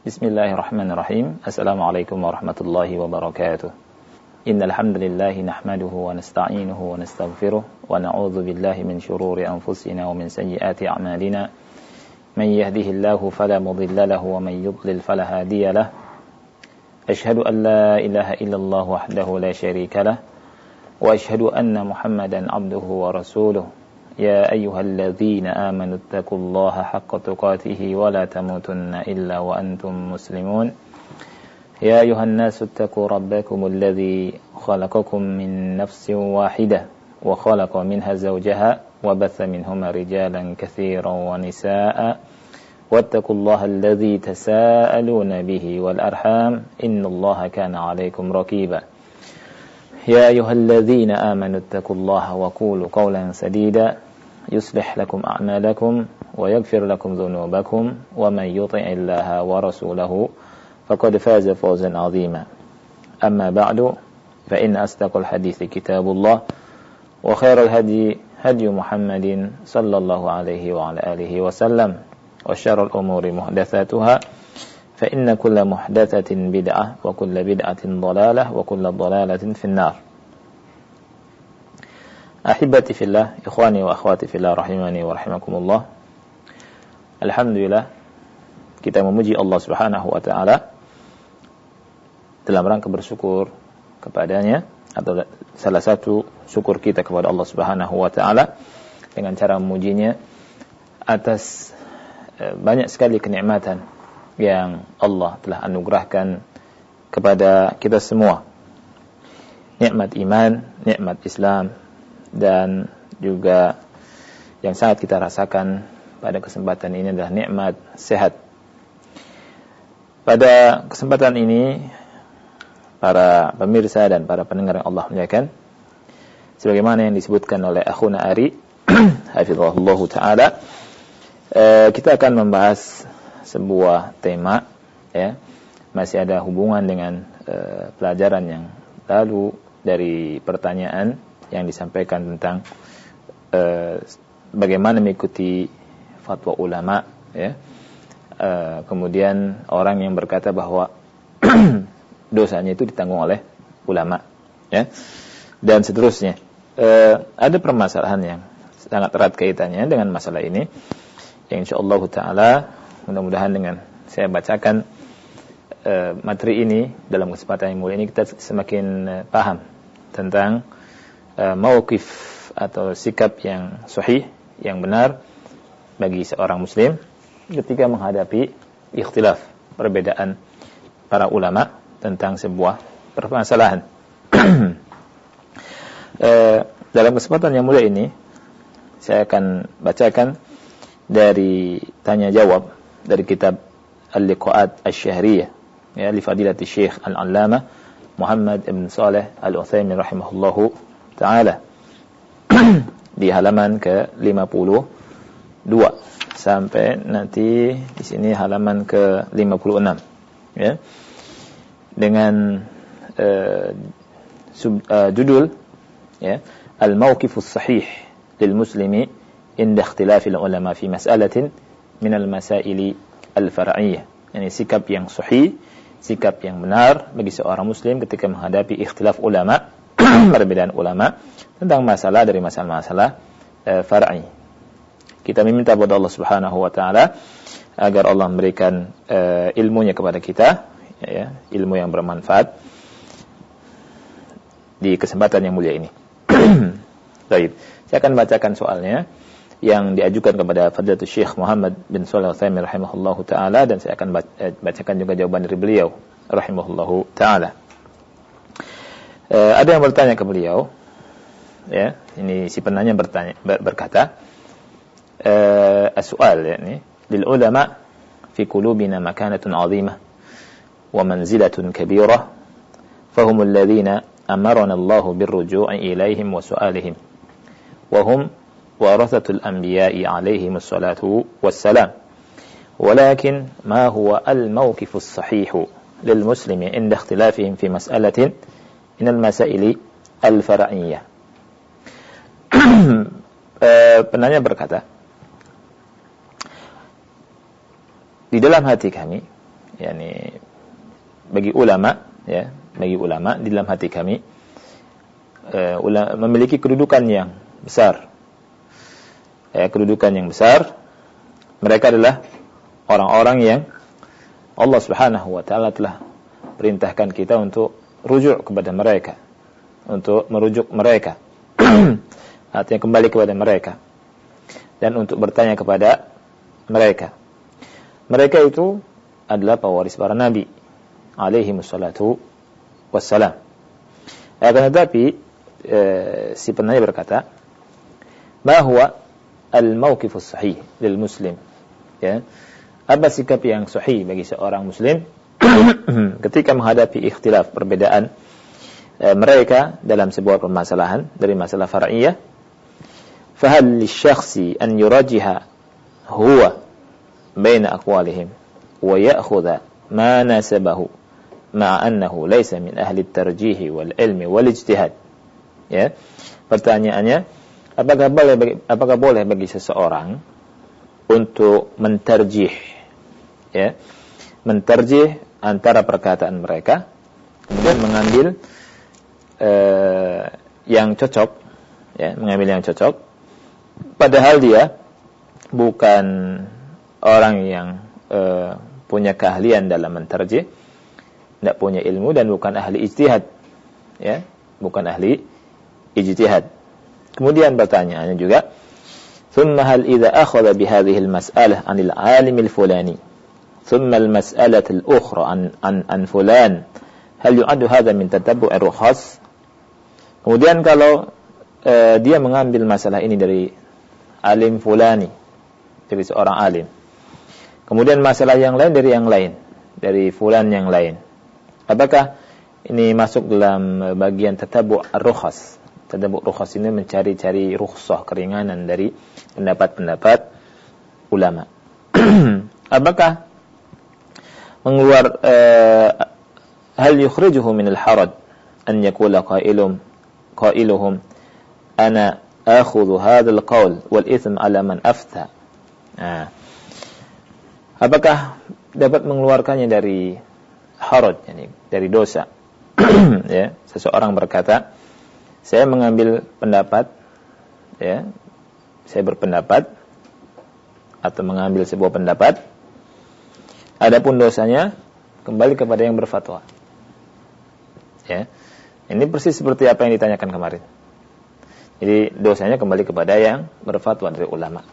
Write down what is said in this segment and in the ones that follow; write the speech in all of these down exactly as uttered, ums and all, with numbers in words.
Bismillahirrahmanirrahim. Assalamualaikum warahmatullahi wabarakatuh. Innal hamdalillah nahmaduhu wa nasta'inuhu wa nastaghfiruh wa na'udzu billahi min shururi anfusina wa min sayyiati a'malina. Man yahdihillahu fala mudilla lahu wa man yudlil fala hadiya lahu. Ashhadu an la ilaha illallah wahdahu la syarika lahu wa ashhadu anna Muhammadan 'abduhu wa rasuluh. Ya ayyuhalladzina amanu taqullaha haqqa tuqatih wa la tamutunna illa wa antum muslimun. Ya ayyuhan nasu taqu rabbakumul ladzi khalaqakum min nafsin wahidah wa khalaqa minha zawjaha wa batha minhuma rijalan katsiran wa nisaa'a wattaqullaha alladzi tasaaluna bihi wal arham innallaha kana 'alaykum raqiba. Ya ayyuhalladzina amanu taqullaha wa qulu qawlan sadida yuslih lakum a'malakum wa yaghfir lakum dhunubakum wa man yuti'illaha wa rasulahu faqad faza fawzan 'azima. Amma ba'du fa inna asdaqal hadithi kitabullah wa khairal hadi hadi Muhammadin sallallahu alaihi wa ala alihi wa sallam wa syarrul umuri muhdatsatuha fa inna kulla muhdatsatin bid'ah wa kulla bid'atin dhalalah wa kulla dhalalatin finnar. Ahibati fillah, ikhwani wa akhwati fillah rahimani wa rahimakumullah. Alhamdulillah, kita memuji Allah Subhanahu wa taala dalam rangka bersyukur kepadanya, atau salah satu syukur kita kepada Allah Subhanahu wa taala dengan cara memujinya atas banyak sekali kenikmatan yang Allah telah anugerahkan kepada kita semua. Nikmat iman, nikmat Islam, dan juga yang sangat kita rasakan pada kesempatan ini adalah nikmat sehat. Pada kesempatan ini, para pemirsa dan para pendengar yang Allah muliakan, sebagaimana yang disebutkan oleh akhuna Ari hafizahullah taala, eh, kita akan membahas sebuah tema, ya, masih ada hubungan dengan eh, pelajaran yang lalu dari pertanyaan yang disampaikan tentang uh, bagaimana mengikuti fatwa ulama, ya. Uh, kemudian orang yang berkata bahwa dosanya itu ditanggung oleh ulama, ya, dan seterusnya. Uh, ada permasalahan yang sangat erat kaitannya dengan masalah ini, yang insyaallah taala mudah-mudahan dengan saya bacakan uh, materi ini dalam kesempatan yang mulia ini, kita semakin uh, paham tentang Uh, mauqif atau sikap yang sahih, yang benar bagi seorang muslim ketika menghadapi ikhtilaf, perbedaan para ulama tentang sebuah permasalahan. uh, dalam kesempatan yang mulia ini saya akan bacakan dari tanya jawab dari kitab Al-Liqa'at Asy-Syahriyah, ya, li fadilati Syekh Al-Allamah Muhammad ibn Shalih Al-Utsaimin rahimahullahu ta'ala di halaman ke lima puluh dua sampai nanti di sini halaman ke lima puluh enam, ya, dengan uh, sub, uh, judul, ya, Al-Mawqifus Sahih lil Muslimi inda ikhtilafil ulama fi mas'alatin min al-masaili al-far'iyyah. Yani sikap yang sahih, sikap yang benar bagi seorang muslim ketika menghadapi ikhtilaf ulama, perbedaan ulama tentang masalah dari masalah-masalah e, far'i. Kita meminta kepada Allah Subhanahu wa taala agar Allah memberikan e, ilmunya kepada kita, ya, ilmu yang bermanfaat di kesempatan yang mulia ini. Baik, saya akan bacakan soalnya yang diajukan kepada Fadilatul Syekh Muhammad bin Shalih Al-Utsaimin rahimahullahu taala, dan saya akan bacakan juga jawaban dari beliau rahimahullahu taala. Uh, ada yang bertanya ke beliau, ya, ini si penanya bertanya ber, berkata, uh, as-su'al, ya, ini lil ulama fi qulubina makanatun 'azimah wa manzilatun kabirah fahumul ladzina amarana Allahu birruju'i ilaihim wa su'alihim wa hum warathatul anbiya'i 'alaihimus salatu wassalam, walakin ma huwa al-mawqifus sahih lil muslimi inda ikhtilafihim fi mas'alatin minal masaili al-far'iyyah. Penanya berkata, di dalam hati kami yakni bagi ulama, ya, bagi ulama di dalam hati kami uh, ulama memiliki kedudukan yang besar. Ya, kedudukan yang besar. Mereka adalah orang-orang yang Allah Subhanahu wa taala telah perintahkan kita untuk rujuk kepada mereka, untuk merujuk mereka. Artinya kembali kepada mereka dan untuk bertanya kepada mereka. Mereka itu adalah pewaris para nabi alaihi wassalatu wassalam. Akan tetapi e, si penanya berkata, "Ma huwa al-mawqif as-sahih lil muslim?" Ya. Apa sikap yang sahih bagi seorang muslim ketika menghadapi ikhtilaf, perbedaan e, mereka dalam sebuah permasalahan dari masalah far'iyah? Fahal lisyakhsi an yurajiha huwa baina aqwalihim wa ya'khudha ma nasabahu ma'a annahu laysa min ahli at-tarjih wal ilmi wal ijtihad. Ya. Pertanyaannya, apakah boleh bagi, apakah boleh bagi seseorang untuk mentarjih, ya, mentarjih antara perkataan mereka, kemudian mengambil uh, yang cocok, ya, mengambil yang cocok, padahal dia bukan orang yang uh, punya keahlian dalam mentarjih, tidak punya ilmu dan bukan ahli ijtihad, ya, bukan ahli ijtihad. Kemudian pertanyaannya juga, ثم هل إذا أخذ بهذه المسألة عن العالم الفلاني ثم المسألة الأخرى عن عن عن فلان هل يعد هذا من تتبع الرخص? Kemudian kalau uh, dia mengambil masalah ini dari alim fulani, dari seorang alim, kemudian masalah yang lain dari yang lain, dari fulan yang lain, apakah ini masuk dalam bagian tatabu' ar-rukhas? Tatabu' rukhas ini mencari-cari rukhsah, keringanan dari pendapat-pendapat ulama. Apakah mengeluar uh, hal yukhrijuhu min al-haraj an yaqula qailum qailuhum ana akhudhu hadha al-qawl wal itham ala man afta. Nah, apakah dapat mengeluarkannya dari haraj, yani dari dosa? Ya, seseorang berkata, saya mengambil pendapat, ya, saya berpendapat atau mengambil sebuah pendapat, adapun dosanya kembali kepada yang berfatwa. Ya, ini persis seperti apa yang ditanyakan kemarin. Jadi dosanya kembali kepada yang berfatwa dari ulama.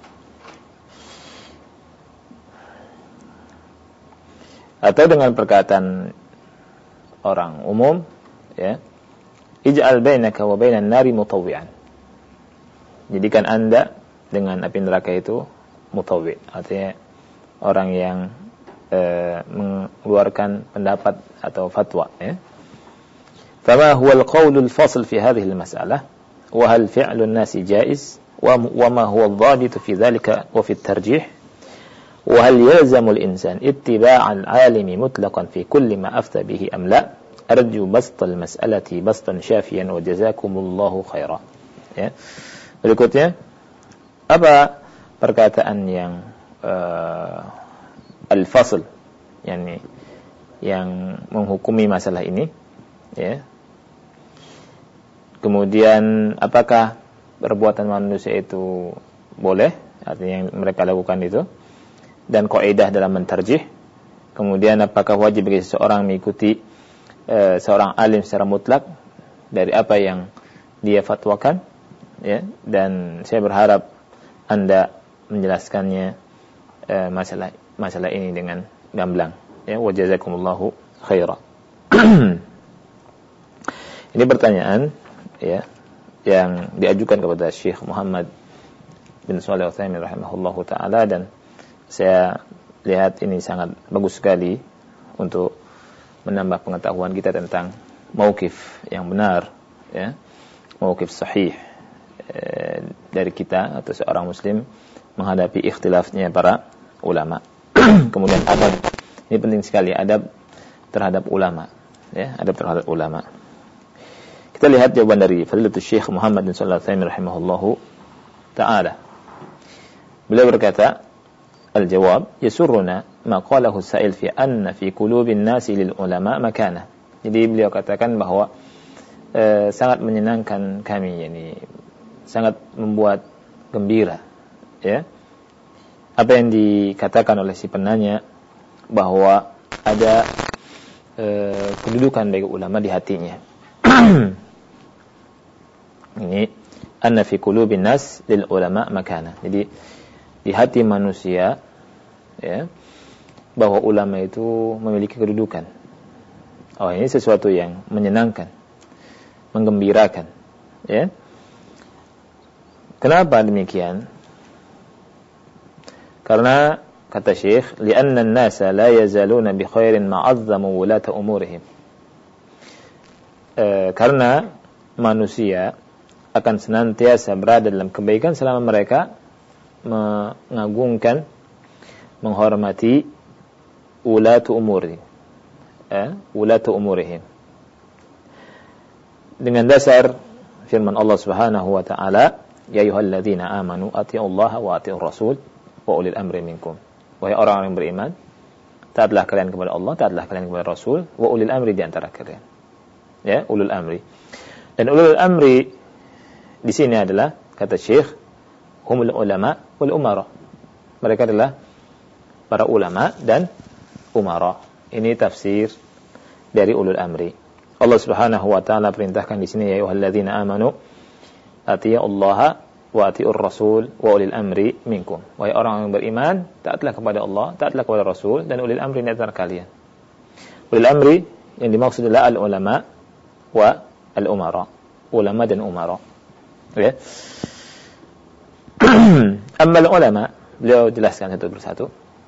Atau dengan perkataan orang umum, ya, ij'al bainaka wa bainan nari mutawwi'an. Jadikan Anda dengan api neraka itu mutawwi', artinya orang yang e, mengeluarkan pendapat atau fatwa, ya. Fama huwa al-qawlul fasl fi hadhihi al-mas'alah wa hal fi'lu an-nasi jaiz wa ma huwa ad-dhabit fi dhalika wa fi at-tarjih wa hal yalzamu al-insan ittiba' al-'alimi mutlaqan fi kulli ma afta bihi am la? Arju bastal mas'alati bastan syafiyan wa jazakumullahu khaira. Ya. Berikutnya, apa perkataan yang uh, al-fasl, yakni yang menghukumi masalah ini, ya. Kemudian apakah perbuatan manusia itu boleh, artinya yang mereka lakukan itu, dan kaidah dalam mentarjih. Kemudian apakah wajib bagi seseorang mengikuti seorang alim secara mutlak dari apa yang dia fatwakan, ya, dan saya berharap Anda menjelaskannya eh, masalah masalah ini dengan gamblang, ya, wa jazakumullahu khaira. Ini pertanyaan, ya, yang diajukan kepada Syekh Muhammad bin Shalih Al-Utsaimin rahimahullahu taala, dan saya lihat ini sangat bagus sekali untuk menambah pengetahuan kita tentang mauqif yang benar, ya, mauqif sahih e, dari kita atau seorang muslim menghadapi ikhtilafnya para ulama. Kemudian adab, ini penting sekali, adab terhadap ulama, ya, adab terhadap ulama. Kita lihat jawaban dari Fadilatul Syekh Muhammad bin Shalih Al-Utsaimin rahimahullahu taala. Beliau berkata, al-jawab yasurruna ma qalahu sa'il fi anna fi qulubin nasi lil ulama makanah. Jadi beliau katakan bahwa e, sangat menyenangkan kami, yani sangat membuat gembira, ya, apa yang dikatakan oleh si penanya bahwa ada e, kedudukan bagi ulama di hatinya. Ini anna fi qulubin nas lil ulama makanah. Jadi di hati manusia, ya, bahwa ulama itu memiliki kedudukan. Oh, ini sesuatu yang menyenangkan, menggembirakan, ya. Kenapa demikian? Karena kata Syekh, li'anna an-nasa la yazaluna bi khairin ma'azzamu wulata umurihim. E, karena manusia akan senantiasa berada dalam kebaikan selama mereka mengagungkan, menghormati ulatu umurihim, eh, ulatu umurihim. Dengan dasar firman Allah Subhanahu wa taala, ya ayyuhalladzina amanu atiiullaha wa atiiur rasul wa ulil amri minkum. Wahai orang-orang yang beriman, taatlah kalian kepada Allah, taatlah kalian kepada Rasul, wa ulil amri di antara kalian. Ya, ulul amri. Dan ulul amri di sini adalah kata Syekh, humul ulama wal umara. Mereka adalah para ulama dan umara. Ini tafsir dari ulul amri. Allah Subhanahu wa taala perintahkan di sini, ya ayyuhalladzina amanu atiiullaha wa atiiur rasul wa ulil amri minkum. Wahai orang yang beriman, taatlah kepada Allah, taatlah kepada Rasul dan ulil amri di antara kalian. Ulil amri yang dimaksud adalah al ulama wa al umara. Ulama dan umara. Ya. Amma ulama, beliau jelaskan satu persatu.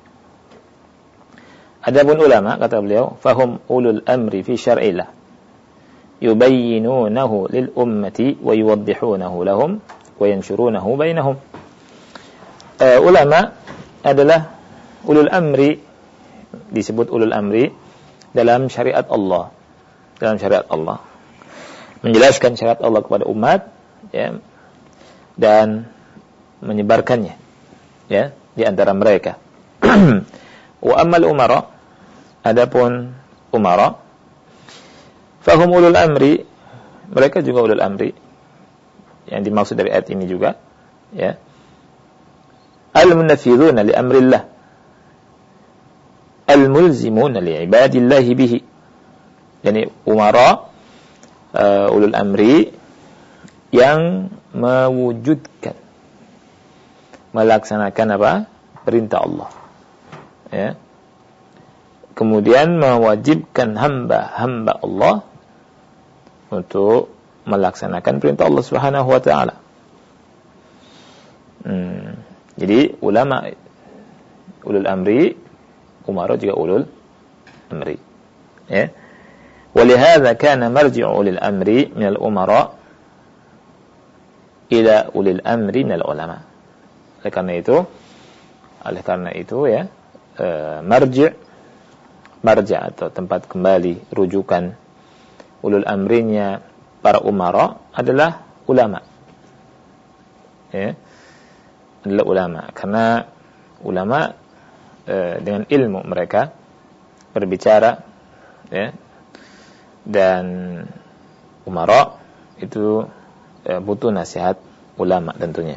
Adapun ulama, kata beliau, fahum ulul amri fi syar'illah, yubayyinunahu lil ummati wa yuwaddihunahu lahum wa yanshurunahu bainahum. Uh, ulama adalah ulul amri, disebut ulul amri dalam syariat Allah, dalam syariat Allah, menjelaskan syariat Allah kepada umat, ya, dan menyebarkannya, ya, di antara mereka. Wa ammal umara, adapun umara, fahum ulul amri, mereka juga ulul amri, yang dimaksud dari ayat ini juga, ya, al-munafidhuna li amrillah, al-mulzimuna li ibadillahi bihi. Yani umara, uh, ulul amri yang mewujudkan, melaksanakan apa? Perintah Allah, ya. Kemudian mewajibkan hamba-hamba Allah untuk melaksanakan perintah Allah Subhanahu wa taala. Hmm. Jadi ulama ulul amri, umara juga ulul amri. Ya. Walihada kana marji'u ulil amri min al-umara ila ulil amri min al-ulama. Oleh karena itu, oleh karena itu ya, uh, marji' marja' atau tempat kembali rujukan ulul amrinya para umara adalah ulama, ya, adalah ulama, karena ulama e, dengan ilmu mereka berbicara, ya, dan umara itu e, butuh nasihat ulama tentunya.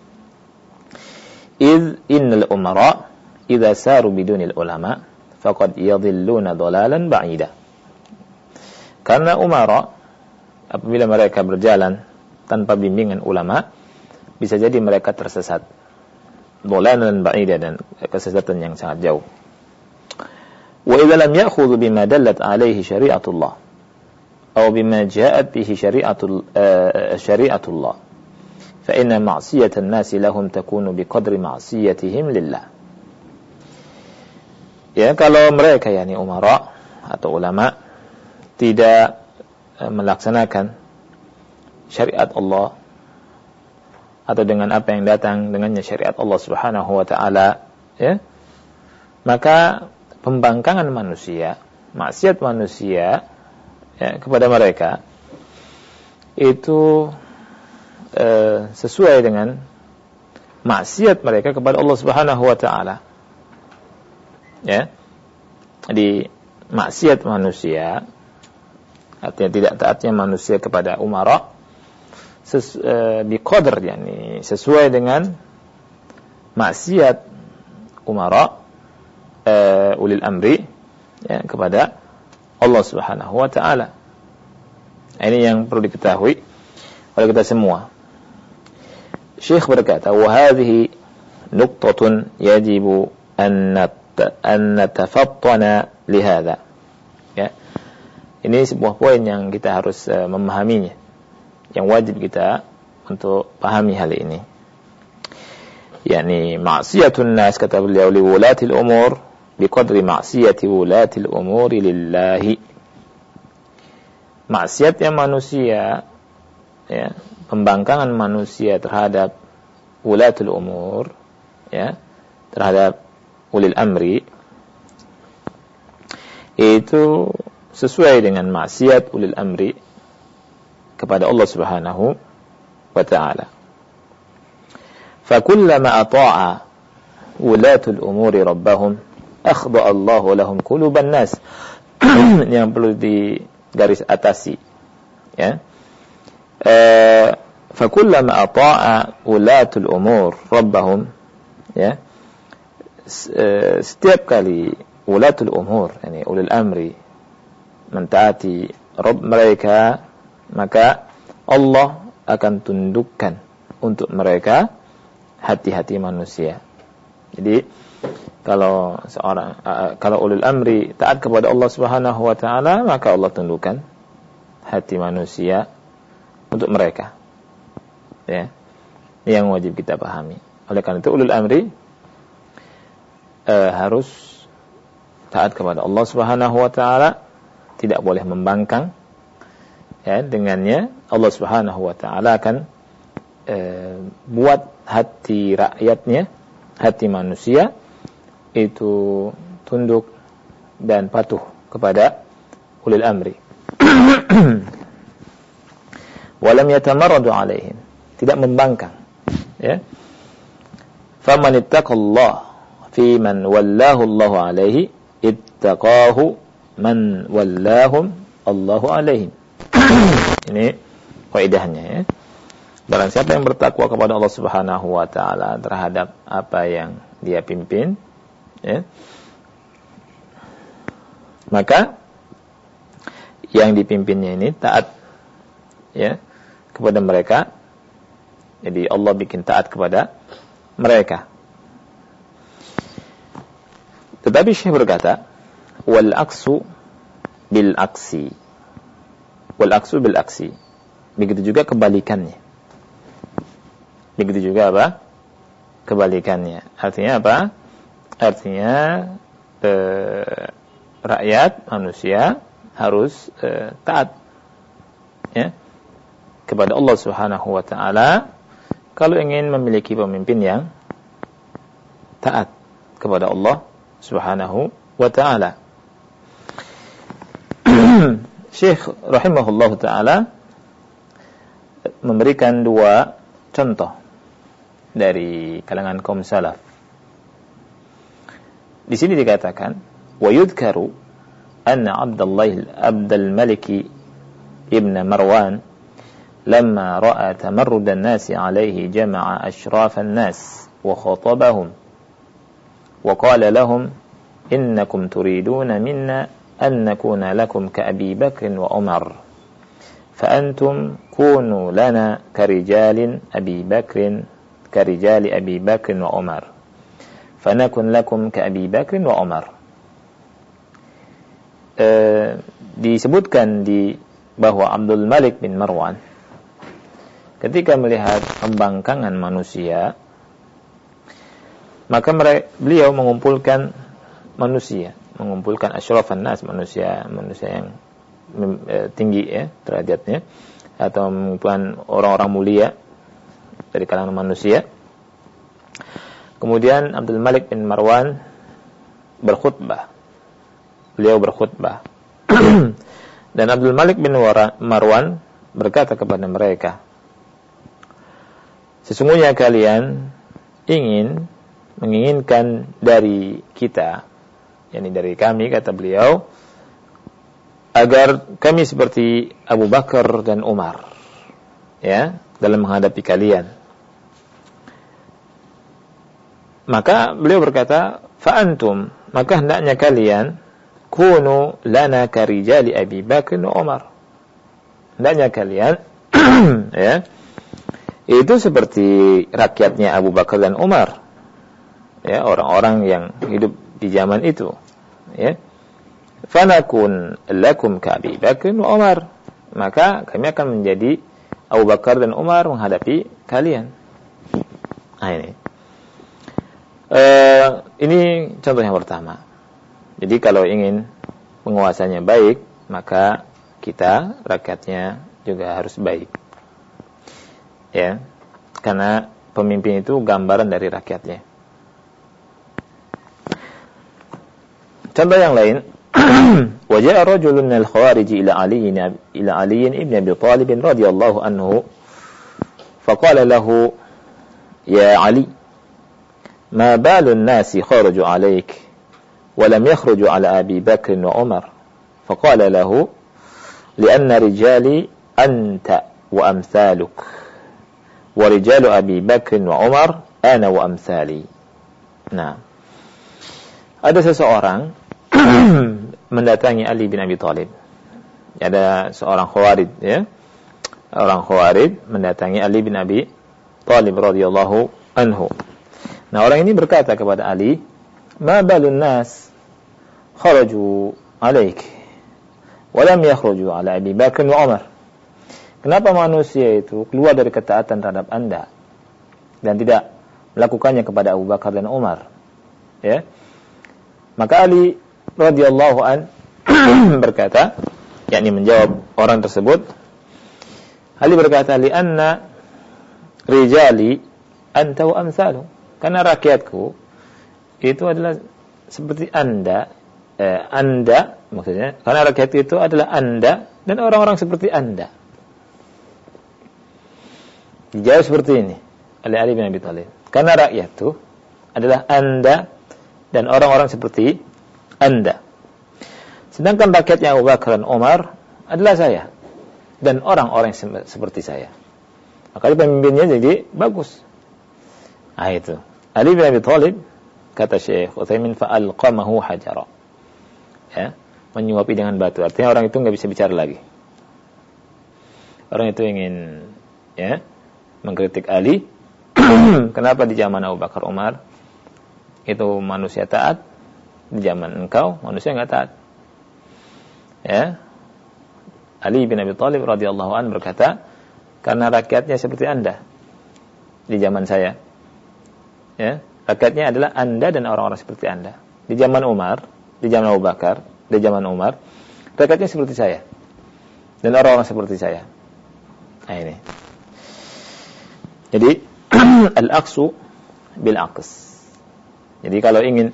Idh innal umara idza saru bidunil ulama faqad yadhilluna dhalalan ba'ida. Karena umara apabila mereka berjalan tanpa bimbingan ulama, bisa jadi mereka tersesat, dhalalan ba'ida, dan kesesatan yang sangat jauh. Wa idza lam ya'khudhu bima dallat alaihi syari'atullah aw bima ja'at bihi syari'atul uh, syari'atullah fa inna ma'siyatan nasi lahum takunu biqadri ma'siyatihim lillah. Ya, kalau mereka, yakni umara atau ulama, tidak melaksanakan syariat Allah atau dengan apa yang datang dengannya syariat Allah Subhanahu wa taala, ya, maka pembangkangan manusia, maksiat manusia, ya, kepada mereka itu e, sesuai dengan maksiat mereka kepada Allah Subhanahu wa taala. ya. Di maksiat manusia, artinya tidak taatnya manusia kepada umara, ses, e, biqadar, yani sesuai dengan maksiat umara, e, ulil amri, ya, kepada Allah Subhanahu wa taala. Ini yang perlu diketahui oleh kita semua. Syekh berkata, wa hadhihi nuqtatun yajibu an an natafattana lihadza. Ya. Ini sebuah poin yang kita harus uh, memahaminya. Yang wajib kita untuk pahami hal ini. Yani ma'siyatun nas, kata beliau, li wulatil umur biqadri ma'siyati wulatil umuri lillahi. Maksiatnya manusia, ya, pembangkangan manusia terhadap wulatul umur, ya, terhadap ulil amri, itu sesuai dengan maksiat ulil amri kepada Allah Subhanahu wa ta'ala. Fakullama ata'a wulatul umuri rabbahum akhda'a Allahu lahum quluban nas. Yang perlu di garis atasi, ya. Uh, fakullama ata'a ulatul umur rabbahum, ya. Setiap kali ulatul umur, yani ulul amri, mentaati Rabb mereka, maka Allah akan tundukkan untuk mereka hati-hati manusia. Jadi kalau seorang uh, kalau ulul amri taat kepada Allah Subhanahu wa taala, maka Allah tundukkan hati manusia untuk mereka. Ya. Ini yang wajib kita pahami. Oleh karena itu ulul amri uh, harus taat kepada Allah Subhanahu wa taala, tidak boleh membangkang. Ya, dengannya Allah Subhanahu wa taala akan uh, buat hati rakyatnya, hati manusia itu tunduk dan patuh kepada ulil amri. Walam yatamarradu alaihim, tidak membangkang, ya. Faman ittaqallah fi man wallahu Allahu alaihi ittaqahu man wallahum Allahu alaihi. Ini kaidahnya, ya. Barang siapa yang bertakwa kepada Allah Subhanahu wa taala terhadap apa yang dia pimpin, ya, maka yang dipimpinnya ini taat, ya, kepada mereka. Jadi Allah bikin taat kepada mereka. Tetapi Syekh berkata, wal aksu bil aksi, wal aksu bil aksi, begitu juga kebalikannya. Begitu juga apa? Kebalikannya. Artinya apa? Artinya eh, rakyat manusia harus eh, taat, ya, kepada Allah Subhanahu wa taala kalau ingin memiliki pemimpin yang taat kepada Allah Subhanahu wa taala. Syekh rahimahullahu taala memberikan dua contoh dari kalangan kaum salaf. Di sini dikatakan, wa yudhkaru anna Abdullah Abdul Malik ibn Marwan lamma ra'a tamarrud an-nas 'alayhi jama'a ashraf an-nas wa khatabahum wa qala lahum innakum turiduna minna an nakuna lakum ka Abi Bakr wa Umar fa antum kunu lana karijal Abi Bakr karijal Abi Bakr wa Umar fanakun lakum ka Abi Bakr wa Umar. E, disebutkan di bahwa Abdul Malik bin Marwan ketika melihat pembangkangan manusia, maka mereka, beliau mengumpulkan manusia, mengumpulkan asyrafan nas, manusia manusia yang e, tinggi, ya, derajatnya, atau mengumpulkan orang-orang mulia dari kalangan manusia. Kemudian Abdul Malik bin Marwan berkhutbah. Beliau berkhutbah. Dan Abdul Malik bin Marwan berkata kepada mereka, sesungguhnya kalian ingin menginginkan dari kita yakni dari kami, kata beliau, agar kami seperti Abu Bakar dan Umar, ya, dalam menghadapi kalian. Maka beliau berkata, fa antum, maka hendaknya kalian kunu lana karijali Abi Bakar dan Umar. Hendaknya kalian ya, itu seperti rakyatnya Abu Bakar dan Umar, ya, orang-orang yang hidup di zaman itu, ya. Fanakun lakum ka Abi Bakar wa Umar, maka kami akan menjadi Abu Bakar dan Umar menghadapi kalian. Nah, ini uh, ini contoh yang pertama. Jadi kalau ingin penguasanya baik, maka kita rakyatnya juga harus baik, ya, karena pemimpin itu gambaran dari rakyatnya. Contoh yang lain, waja'a rajulun minal khawarij ila Ali ila Ali ibn Abi Thalib radhiyallahu anhu faqala lahu ya Ali ma balun nasi kharaju alayk wa lam yakhruju ala Abi Bakr wa Umar faqala lahu لأن رجالي أنت وأمثالك ورجال أبي بكر وعمر أنا وأمثالي. Nah, ada seseorang mendatangi Ali bin Abi Thalib. Ada seorang khawarij, ya, orang khawarij mendatangi Ali bin Abi Thalib radhiyallahu anhu. Nah, orang ini berkata kepada Ali, ma balun nas kharaju alaik walam yakhruju ala Abi Bakr wa Umar. Kenapa manusia itu keluar dari ketaatan terhadap Anda dan tidak melakukannya kepada Abu Bakar dan Umar? Ya. Maka Ali radhiyallahu an berkata, yakni menjawab orang tersebut, Ali berkata, li anna rijali anta wa amsalu. Karena rakyatku itu adalah seperti Anda, eh, Anda maksudnya, karena rakyat itu adalah Anda dan orang-orang seperti Anda. Dijawab seperti ini oleh Ali bin Abi Thalib. Karena rakyat itu adalah Anda dan orang-orang seperti Anda. Sedangkan rakyatnya Abu Bakar dan Umar adalah saya dan orang-orang seperti saya. Maka pemimpinnya jadi bagus. Nah, itu Ali bin Abi Thalib, kata Syekh Utsaimin, fa'alqamahu hajara, ya, menyuapi dengan batu. Artinya orang itu nggak bisa bicara lagi. Orang itu ingin, ya, mengkritik Ali. Kenapa di zaman Abu Bakar Umar itu manusia taat, di zaman engkau manusia nggak taat? Ya, Ali bin Abi Thalib radhiyallahu anhu berkata, karena rakyatnya seperti Anda di zaman saya. Ya, rakyatnya adalah Anda dan orang-orang seperti Anda. Di zaman Umar, di zaman Abu Bakar, di zaman Umar, rakyatnya seperti saya dan orang-orang seperti saya. Nah, ini. Jadi al-aqsu bil-aqs. Jadi kalau ingin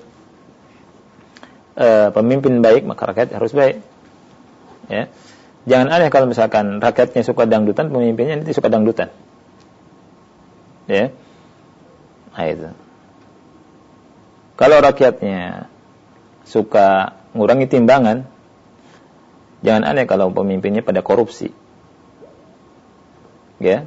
uh, pemimpin baik, maka rakyat harus baik. Ya. Jangan aneh kalau misalkan rakyatnya suka dangdutan, pemimpinnya nanti suka dangdutan. Ya. Nah, itu. Kalau rakyatnya suka mengurangi timbangan, jangan aneh kalau pemimpinnya pada korupsi. Ya.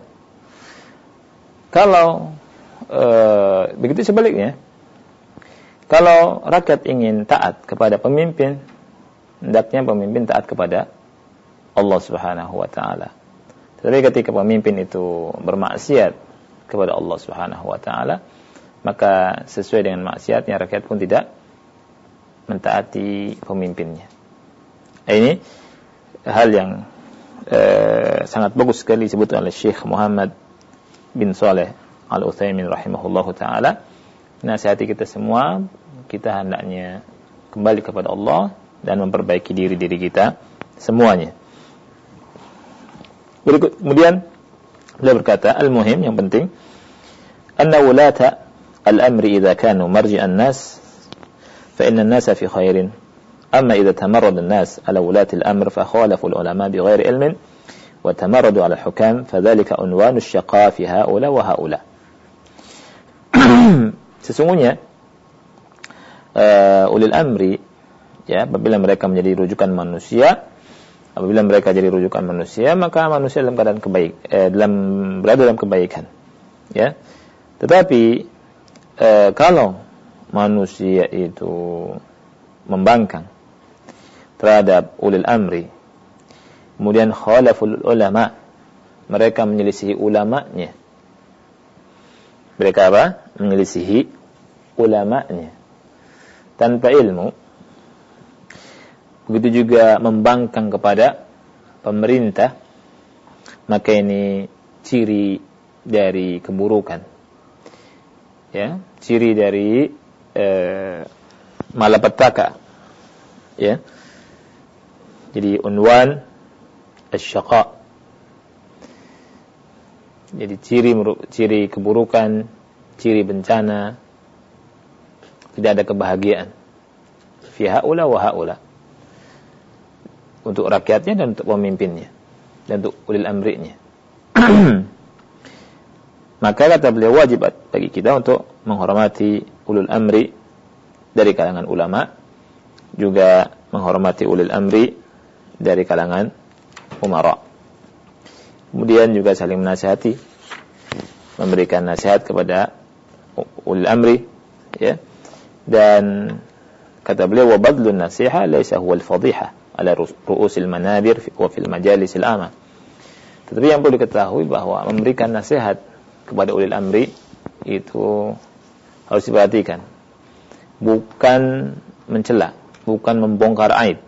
Kalau e, begitu sebaliknya, kalau rakyat ingin taat kepada pemimpin, hendaknya pemimpin taat kepada Allah Subhanahu wa taala. Tetapi ketika pemimpin itu bermaksiat kepada Allah Subhanahu wa taala, maka sesuai dengan maksiatnya rakyat pun tidak mentaati pemimpinnya. Ini hal yang eh, sangat bagus sekali disebutkan oleh Syekh Muhammad bin Saleh Al-Utsaimin rahimahullahu taala. Nasihati kita semua, kita hendaknya kembali kepada Allah dan memperbaiki diri-diri kita semuanya. Berikut kemudian beliau berkata, al-muhim, yang penting, anna wulata al-amri idza kanu marji'an nas فإن الناس في خير أما إذا تمرد الناس على ولاة الأمر فخالفوا العلماء بغير علم وتمردوا على الحكام فذلك عنوان الشقاء في هؤلاء وهؤلاء. Sesungguhnya uh, ulil amri, Ya, apabila mereka menjadi rujukan manusia, apabila mereka jadi rujukan manusia, maka manusia dalam keadaan kebaik, eh, dalam berada dalam kebaikan. Ya. Tetapi eh, kalau manusia itu membangkang terhadap ulil amri, kemudian khalaful ulama, mereka menyelisihi ulamanya. Mereka apa? Menyelisihi ulamanya tanpa ilmu. Begitu juga membangkang kepada pemerintah, maka ini ciri dari keburukan. Ya, ciri dari eh, malapetaka. Ya. Jadi unwan asy-syaqa. Jadi ciri ciri keburukan, ciri bencana, tidak ada kebahagiaan. Fi haula wa haula. Untuk rakyatnya dan untuk pemimpinnya dan untuk ulil amrinya. Maka kata beliau, wajib bagi kita untuk menghormati ulul amri dari kalangan ulama, juga menghormati ulil amri dari kalangan umara. Kemudian juga saling menasihati, memberikan nasihat kepada ulil amri, ya. Dan kata beliau, wa badlun nasiha laisa huwa al-fadhiha ala ru'usil manabir wa fil majalisil amah. Tetapi yang perlu diketahui bahwa memberikan nasihat kepada ulil amri itu harus diperhatikan. Bukan mencela, bukan membongkar aib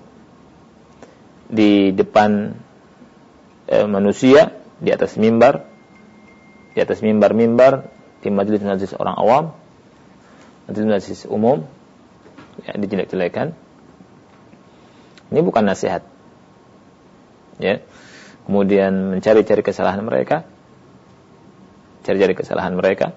di depan eh, manusia, di atas mimbar, di atas mimbar-mimbar, di majelis-majelis orang awam, majelis-majelis umum, ya, dijelek-jelekan. Ini bukan nasihat. Ya. Kemudian mencari-cari kesalahan mereka. Cari-cari kesalahan mereka.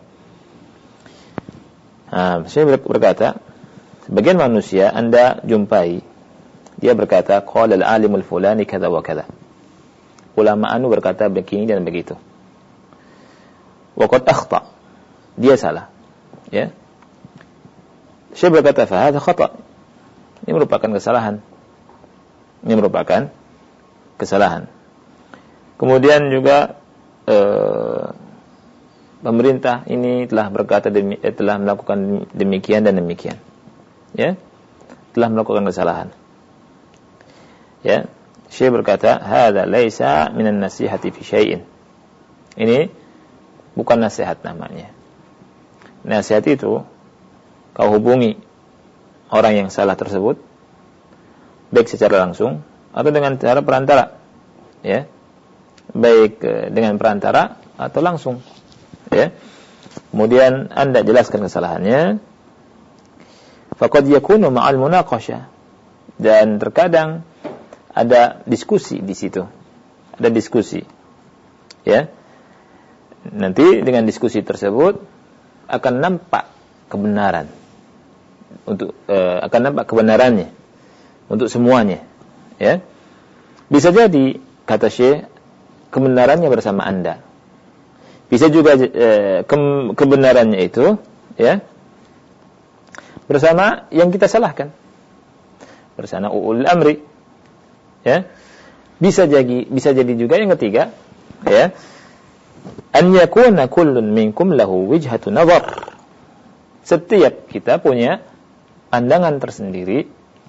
Nah, saya berkata, sebagian manusia Anda jumpai, dia berkata, qala al-alimul fulani kadza wa kadza. Ulama anu berkata begini dan begitu. Wa qad akhta. Dia salah. Ya. Saya berkata, fa hadha khata. Ini merupakan kesalahan. Ini merupakan kesalahan. Kemudian juga eh, pemerintah ini telah berkata demi, eh, telah melakukan demikian dan demikian. Ya. Telah melakukan kesalahan. Ya. Syekh berkata, "Hadza laisa minan nasihati fi syai'in." Ini bukan nasihat namanya. Nasihat itu kau hubungi orang yang salah tersebut baik secara langsung atau dengan cara perantara, ya, baik dengan perantara atau langsung, ya. Kemudian Anda jelaskan kesalahannya. Faqad yakunu ma'al munaqashah, dan terkadang ada diskusi di situ, ada diskusi, ya. Nanti dengan diskusi tersebut akan nampak kebenaran, untuk uh, akan nampak kebenarannya untuk semuanya, ya. Bisa jadi kata Syekh kebenarannya bersama Anda. Bisa juga eh, ke- kebenarannya itu, ya, bersama yang kita salahkan, bersama ulul amri, ya. Bisa jadi bisa jadi juga yang ketiga, ya, an yakuna kullun minkum lahu wijhatu nazar. Setiap kita punya pandangan tersendiri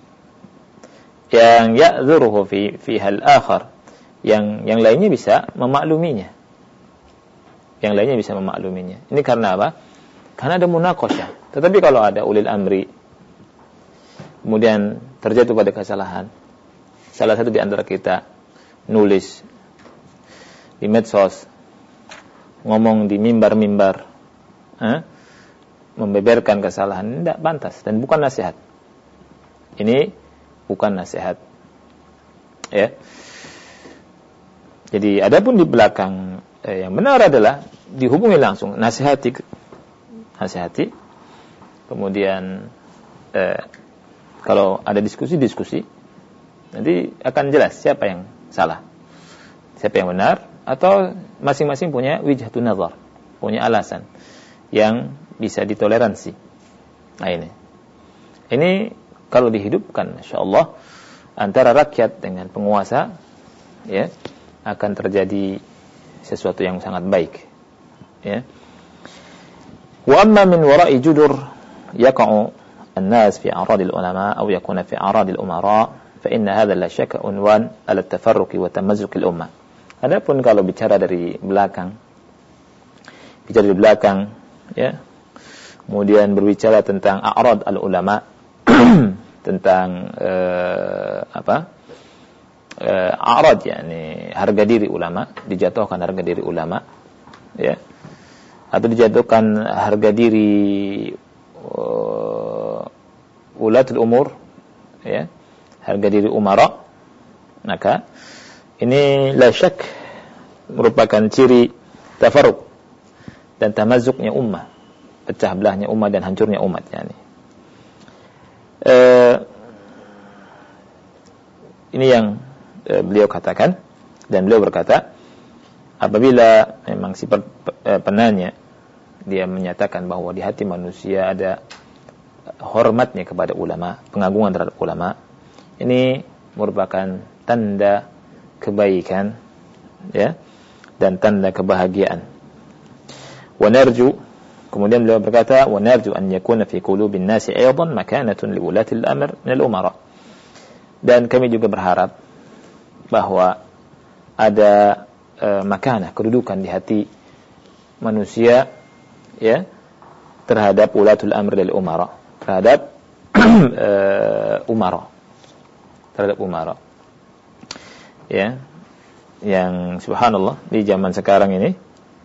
yang ya'dhuruhu fi fi hal akhar, yang yang lainnya bisa memakluminya. Yang lainnya bisa memakluminya. Ini karena apa? Karena ada munaqashah. Tetapi kalau ada ulil amri kemudian terjatuh pada kesalahan, salah satu di antara kita nulis di medsos, ngomong di mimbar-mimbar, eh, membeberkan kesalahan, tidak pantas dan bukan nasihat. Ini bukan nasihat, ya. Jadi adapun di belakang eh, yang benar adalah dihubungi langsung, nasihati, nasihati. Kemudian eh, kalau ada diskusi-diskusi, nanti akan jelas siapa yang salah, siapa yang benar, atau masing-masing punya wijhatun nazar, punya alasan yang bisa ditoleransi. Nah ini, ini kalau dihidupkan, insyaallah antara rakyat dengan penguasa, ya, akan terjadi sesuatu yang sangat baik, ya. Wa amma min wara'i judur yaqa'u an-nas fi a'radil ulama aw yakuna fi a'radil umara fa inna hadha la syakka unwan ala at-tafarruq wa tamazzuq al-ummah. Adapun kalau bicara dari belakang, bicara dari belakang, ya, kemudian berbicara tentang a'rad al-ulama, tentang uh, apa? Uh, a'rad, yakni harga diri ulama, dijatuhkan harga diri ulama, ya, atau dijatuhkan harga diri uh, ulatul umur, ya, harga diri umara, maka ini la syak merupakan ciri tafarruq dan tamazzuqnya ummah, pecah belahnya ummah dan hancurnya umat, yakni. Uh, ini yang uh, beliau katakan, dan beliau berkata apabila memang si per, uh, penanya dia menyatakan bahwa di hati manusia ada hormatnya kepada ulama, pengagungan terhadap ulama, ini merupakan tanda kebaikan, ya, dan tanda kebahagiaan. Wa narju, kemudian beliau berkata, wa narju an yakuna fi qulubin nasi aidan makanatun li ulati al-amr min al-umara. Dan kami juga berharap bahwa ada uh, makanah, kedudukan di hati manusia, ya, terhadap ulatul amr dari umara, terhadap uh, umara, terhadap umara, ya, yang subhanallah di zaman sekarang ini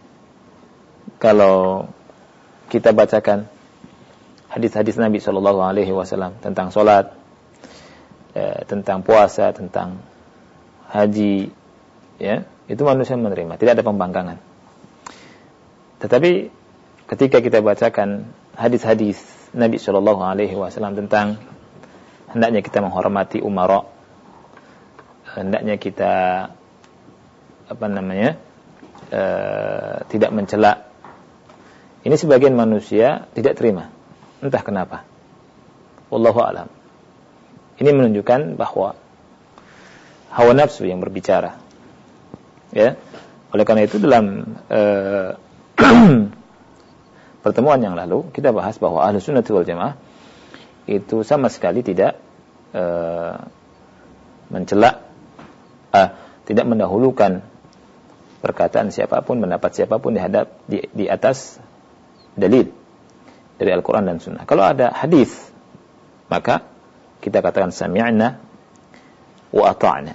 kalau kita bacakan hadis-hadis Nabi Shallallahu Alaihi Wasallam tentang solat, eh, tentang puasa, tentang haji, ya, itu manusia menerima, tidak ada pembangkangan. Tetapi ketika kita bacakan hadis-hadis Nabi Shallallahu Alaihi Wasallam tentang hendaknya kita menghormati umara, hendaknya kita apa namanya eh, tidak mencela, ini sebagian manusia tidak terima, entah kenapa. Wallahu a'lam. Ini menunjukkan bahwa hawa nafsu yang berbicara, ya. Oleh karena itu dalam uh, pertemuan yang lalu kita bahas bahwa Ahlus Sunnah wal Jamaah itu sama sekali tidak uh, mencela, uh, tidak mendahulukan perkataan siapapun, pendapat siapapun di hadap di, di atas dalil dari Al-Quran dan Sunnah. Kalau ada hadis, maka kita katakan sami'na wa ata'na,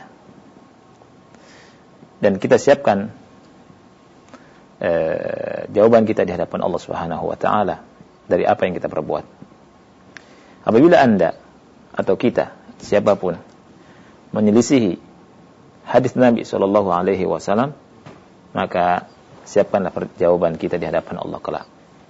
dan kita siapkan eh, jawaban kita di hadapan Allah Subhanahu wa taala dari apa yang kita perbuat. Apabila Anda atau kita, siapapun, menyelisihi hadis Nabi sallallahu alaihi wasallam, maka siapkanlah jawaban kita di hadapan Allah kelak,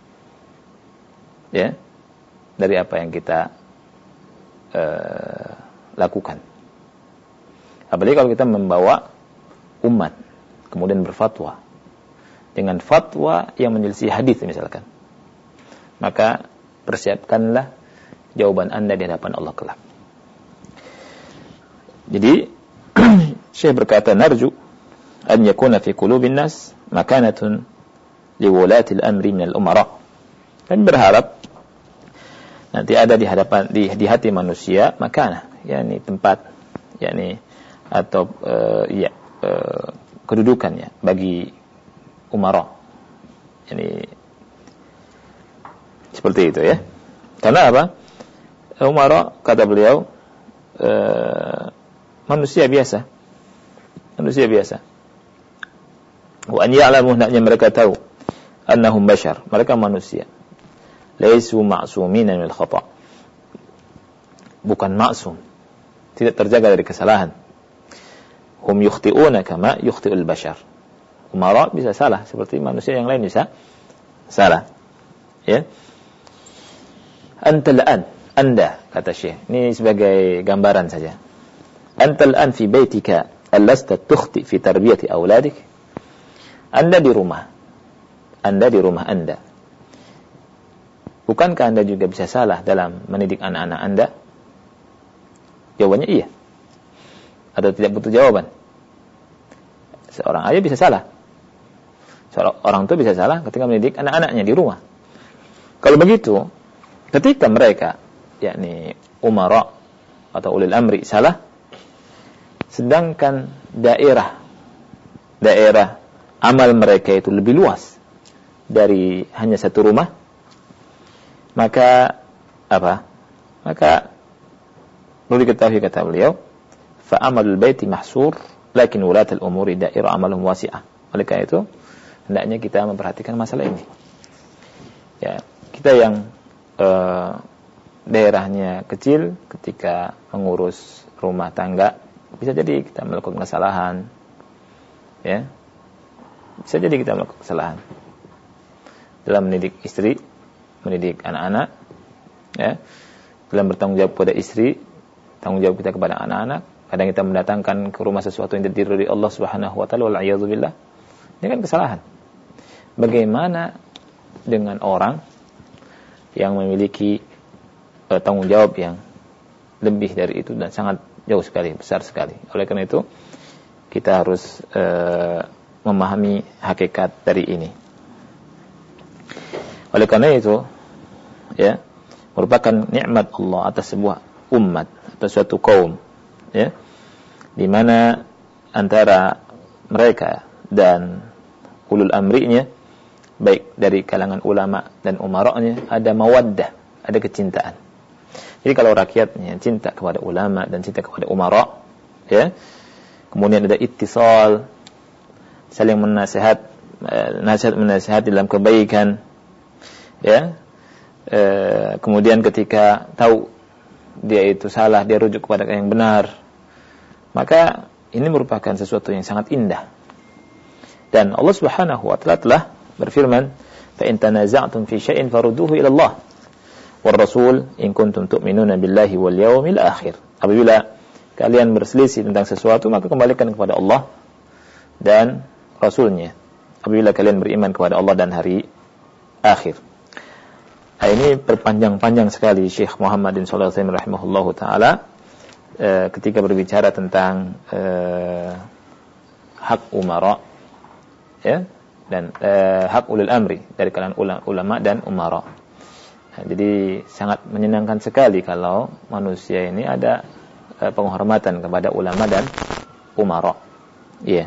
ya, dari apa yang kita uh, lakukan. Apalagi kalau kita membawa umat kemudian berfatwa dengan fatwa yang menyelisih hadis misalkan, maka persiapkanlah jawaban Anda di hadapan Allah kelak. Jadi Syekh berkata, narju an yakuna fi qulubin nas makanatun li wulati al-amri min al-umara. Dan berharap nanti ada di hadapan di, di hati manusia makanah, yakni tempat, yakni atau uh, ya uh, kedudukannya bagi umara. Yani seperti itu, ya. Karena apa? Umara, kata beliau, uh, manusia biasa. Manusia biasa. Wa an ya'lamu, hendaknya mereka tahu, annahum bashar, mereka manusia. Laisu ma'sumina minal khata'. Bukan maksum, tidak terjaga dari kesalahan. Hum yukhti'una kama yukhti'ul bashar. Umara bisa salah seperti manusia yang lain bisa salah. Ya. Antal an, Anda, kata Syekh. Ini sebagai gambaran saja. Antal an fi baitika alasta tukhti fi tarbiyati auladik. Anda di rumah. Anda di rumah Anda. Bukankah Anda juga bisa salah dalam mendidik anak-anak Anda? Jawabannya iya. Atau tidak butuh jawaban. Seorang ayah bisa salah. Seorang orang tua bisa salah ketika mendidik anak-anaknya di rumah. Kalau begitu, ketika mereka, yakni umara atau ulil amri salah, sedangkan daerah daerah amal mereka itu lebih luas dari hanya satu rumah, maka apa? Maka perlu diketahui kata beliau, fa amalul baiti mahsur lakin wulatul umuri dairah amalum wasi'ah. Oleh karena itu, hendaknya kita memperhatikan masalah ini. Ya, kita yang uh, daerahnya kecil ketika mengurus rumah tangga, bisa jadi kita melakukan kesalahan. Ya. Bisa jadi kita melakukan kesalahan dalam mendidik istri, mendidik anak-anak, ya. Dalam bertanggung jawab kepada istri, tanggung jawab kita kepada anak-anak. Kadang kita mendatangkan ke rumah sesuatu yang tidak diridhoi Allah Subhanahu wa taala, wal a'yadzu billah. Ini kan kesalahan. Bagaimana dengan orang yang memiliki uh, tanggung jawab yang lebih dari itu dan sangat jauh sekali, besar sekali. Oleh karena itu, kita harus uh, memahami hakikat dari ini. Oleh karena itu, ya, merupakan nikmat Allah atas sebuah umat atau suatu kaum, ya, di mana antara mereka dan ulul amrinya, baik dari kalangan ulama dan umara'nya, ada mawaddah, ada kecintaan. Jadi kalau rakyatnya cinta kepada ulama dan cinta kepada umara', ya, kemudian ada ittisal, saling menasihat, nasihat menasihat dalam kebaikan, ya, e, kemudian ketika tahu dia itu salah, dia rujuk kepada yang benar, maka ini merupakan sesuatu yang sangat indah. Dan Allah Subhanahu wa taala telah berfirman, fa in tanaza'tum fi syai'in farudduhu ila Allah war rasul in kuntum tu'minuna billahi wal yawmil akhir. Apabila kalian berselisih tentang sesuatu, maka kembalikan kepada Allah dan Rasulnya. Apabila kalian beriman kepada Allah dan hari akhir. Nah, ini berpanjang-panjang sekali Syekh Muhammad bin Shalih Al-Utsaimin rahimahullahu taala e, ketika berbicara tentang e, hak umara, ya, dan e, hak ulil amri dari kalangan ulama dan umara. Nah, jadi sangat menyenangkan sekali kalau manusia ini ada e, penghormatan kepada ulama dan umara. Iya. Yeah.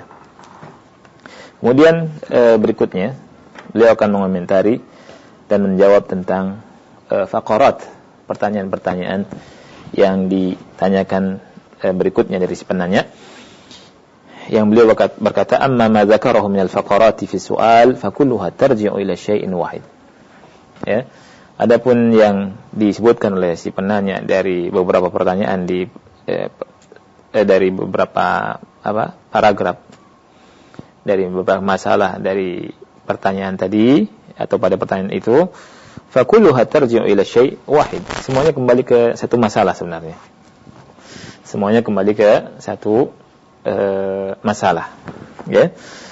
Kemudian e, berikutnya beliau akan mengomentari dan menjawab tentang e, faqarat, pertanyaan-pertanyaan yang ditanyakan e, berikutnya dari si penanya. Yang beliau berkata, amma ma dzakarahu min al-faqarati fi su'al fa kulluha tarji'u ila syai'in wahid. Ya. Adapun yang disebutkan oleh si penanya dari beberapa pertanyaan di eh, eh, dari beberapa apa paragraf, dari beberapa masalah dari pertanyaan tadi atau pada pertanyaan itu, fa kulluha tarji'u ila syai' wahid. Semuanya kembali ke satu masalah sebenarnya. Semuanya kembali ke satu uh, masalah, ya.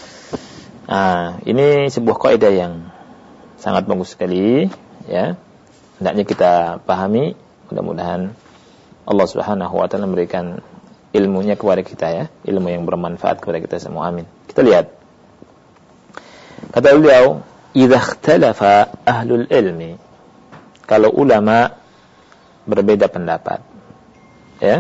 Nah, ini sebuah kaidah yang sangat bagus sekali, ya. Hendaknya kita pahami, mudah-mudahan Allah Subhanahu wa taala memberikan ilmunya kepada kita, ya, ilmu yang bermanfaat kepada kita semua. Amin. Kita lihat. Kata beliau, idza ikhtalafa ahlul ilmi, kalau ulama berbeda pendapat, ya,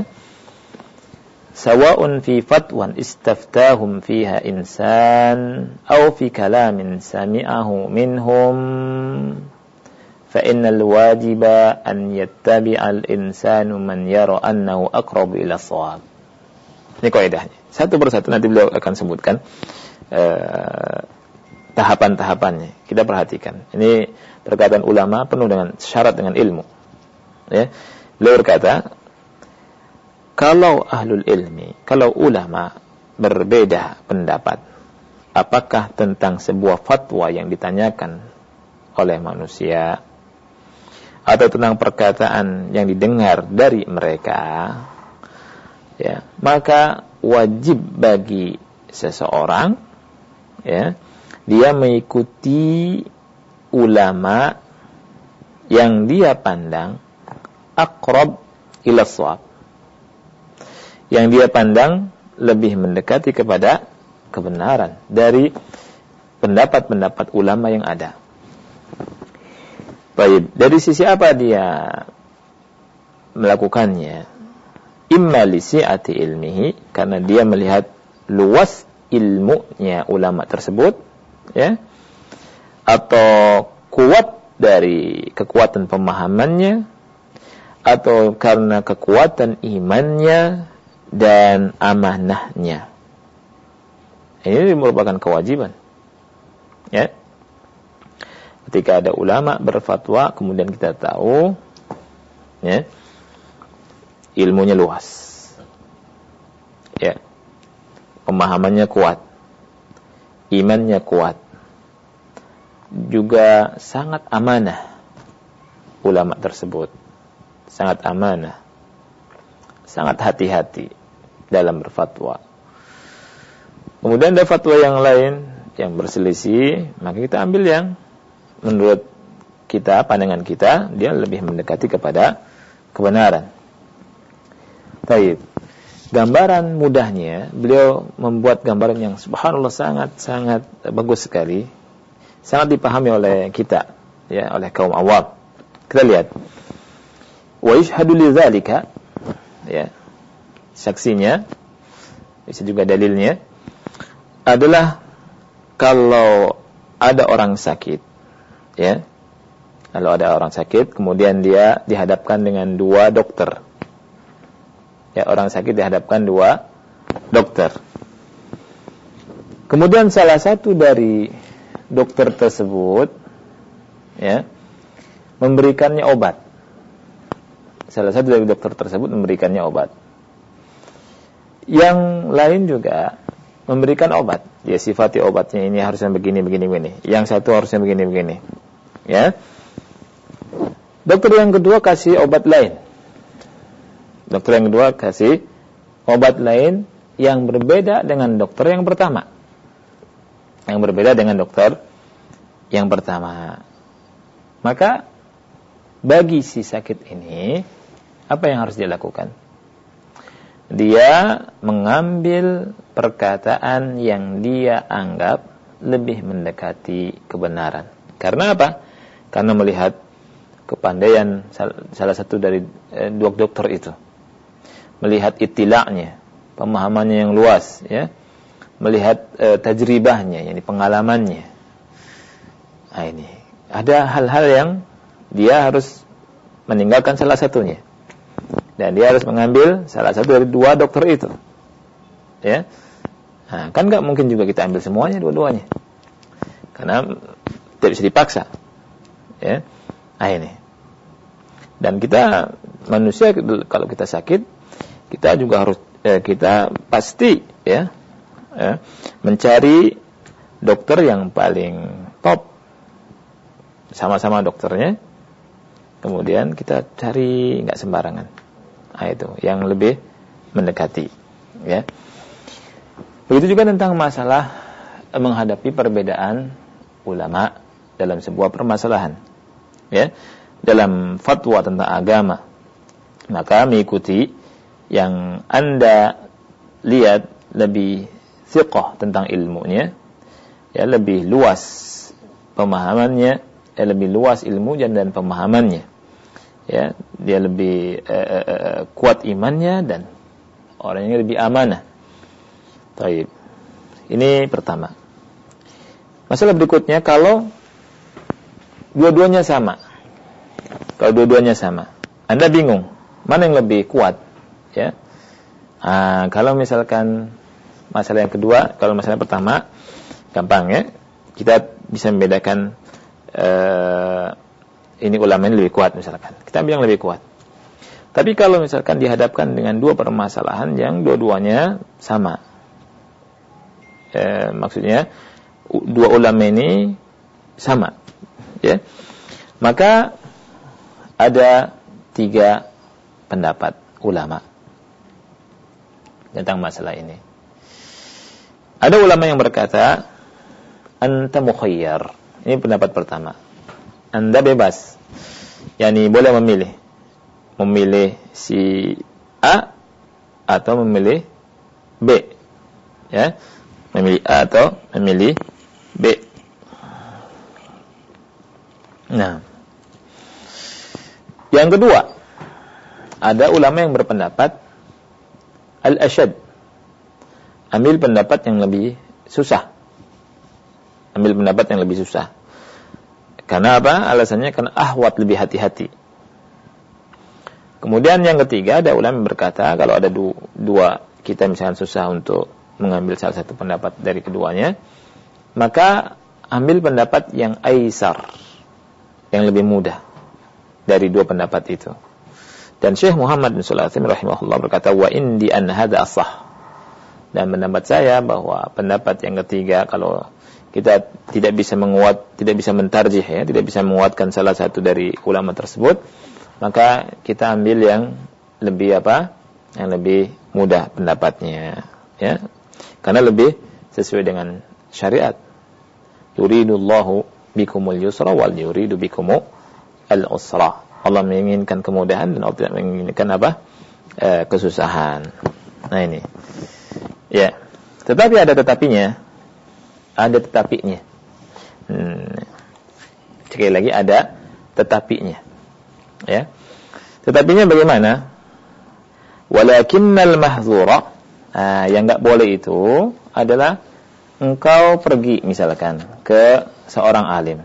sawa'un fi fatwan istaftahum fiha insan aw fi kalamin sami'ahu minhum fa innal wajiba an yattabi'al insanu man yara annahu aqrabu ila shawab. Ini kaidahnya. Satu persatu nanti beliau akan sebutkan uh, tahapan-tahapannya. Kita perhatikan. Ini perkataan ulama penuh dengan syarat dengan ilmu. Ya. Beliau berkata, kalau ahlul ilmi, kalau ulama berbeda pendapat, apakah tentang sebuah fatwa yang ditanyakan oleh manusia atau tentang perkataan yang didengar dari mereka, ya, maka wajib bagi seseorang, ya, dia mengikuti ulama yang dia pandang aqrab ila shawab, yang dia pandang lebih mendekati kepada kebenaran dari pendapat-pendapat ulama yang ada. Baik, dari sisi apa dia melakukannya? Imma li si'ati ilmihi, karena dia melihat luas ilmunya ulama tersebut, ya, atau kuat dari kekuatan pemahamannya, atau karena kekuatan imannya dan amanahnya. Ini merupakan kewajiban, ya. Ketika ada ulama berfatwa, kemudian kita tahu, ya, ilmunya luas, ya, pemahamannya kuat, imannya kuat, juga sangat amanah ulama tersebut, sangat amanah, sangat hati-hati dalam berfatwa. Kemudian ada fatwa yang lain yang berselisih, maka kita ambil yang menurut kita, pandangan kita, dia lebih mendekati kepada kebenaran. Baik. Gambaran mudahnya, beliau membuat gambaran yang subhanallah sangat-sangat bagus sekali, sangat dipahami oleh kita, ya, oleh kaum awam. Kita lihat. Wa yashhadu lidzalika, ya, saksinya, bisa juga dalilnya, adalah kalau ada orang sakit, ya, kalau ada orang sakit, kemudian dia dihadapkan dengan dua dokter. Ya, orang sakit dihadapkan dua dokter. Kemudian salah satu dari dokter tersebut, ya, memberikannya obat. Salah satu dari dokter tersebut memberikannya obat. Yang lain juga memberikan obat. Dia sifati obatnya ini harusnya begini, begini, begini. Yang satu harusnya begini, begini. Ya. Dokter yang kedua kasih obat lain. Dokter yang kedua kasih obat lain yang berbeda dengan dokter yang pertama. Yang berbeda dengan dokter yang pertama. Maka bagi si sakit ini, apa yang harus dia lakukan? Dia mengambil perkataan yang dia anggap lebih mendekati kebenaran. Karena apa? Karena melihat kepandaian salah satu dari eh, dua dokter itu. Melihat itila'nya, pemahamannya yang luas, ya. Melihat e, tajribahnya, yakni pengalamannya. Nah, ini ada hal-hal yang dia harus meninggalkan salah satunya, dan dia harus mengambil salah satu dari dua dokter itu, ya. Nah, kan nggak mungkin juga kita ambil semuanya, dua-duanya, karena tidak bisa dipaksa, ya. Nah, ini. Dan kita manusia, kalau kita sakit, kita juga harus eh, kita pasti, ya, ya, mencari dokter yang paling top, sama-sama dokternya. Kemudian kita cari nggak sembarangan. Nah, itu yang lebih mendekati, ya. Begitu juga tentang masalah menghadapi perbedaan ulama dalam sebuah permasalahan, ya, dalam fatwa tentang agama. Maka mengikuti yang Anda lihat lebih thiqah tentang ilmunya, ya, lebih luas pemahamannya, ya, lebih luas ilmu dan, dan pemahamannya, ya, dia lebih uh, uh, kuat imannya dan orangnya lebih amanah. Baik. Ini pertama. Masalah berikutnya, kalau dua-duanya sama. Kalau dua-duanya sama, Anda bingung mana yang lebih kuat, ya. Nah, kalau misalkan masalah yang kedua, kalau masalah yang pertama gampang, ya, kita bisa membedakan uh, ini ulama ini lebih kuat misalkan, kita bilang lebih kuat. Tapi kalau misalkan dihadapkan dengan dua permasalahan yang dua-duanya sama, eh, maksudnya dua ulama ini sama, ya, maka ada tiga pendapat ulama tentang masalah ini. Ada ulama yang berkata, anta mukhayyar. Ini pendapat pertama. Anda bebas, yakni boleh memilih, memilih si A atau memilih B. Ya, memilih A atau memilih B. Nah, yang kedua, ada ulama yang berpendapat al-asyad, ambil pendapat yang lebih susah. Ambil pendapat yang lebih susah. Karena apa? Alasannya karena ahwat, lebih hati-hati. Kemudian yang ketiga, ada ulama yang berkata kalau ada du- dua kita misalnya susah untuk mengambil salah satu pendapat dari keduanya, maka ambil pendapat yang aisar, yang lebih mudah dari dua pendapat itu. Dan Syekh Muhammad bin Shalih Al-Utsaimin rahimahullah berkata, wa indi an hadza as-sah. Dan pendapat saya bahwa pendapat yang ketiga, kalau kita tidak bisa menguat, tidak bisa mentarjih, ya, tidak bisa menguatkan salah satu dari ulama tersebut, maka kita ambil yang lebih apa? Yang lebih mudah pendapatnya, ya. Karena lebih sesuai dengan syariat. Yuridullahu bikumul yusra wal yuridu bikumul al-usra. Allah menginginkan kemudahan dan Allah tidak menginginkan apa? E, kesusahan. Nah ini. Ya. Tetapi ada tetapinya. Ada tetapinya. Hmm. Sekali lagi ada tetapinya. Ya. Tetapinya bagaimana? Walakinnal mahdzura, nah, yang enggak boleh itu adalah engkau pergi misalkan ke seorang alim.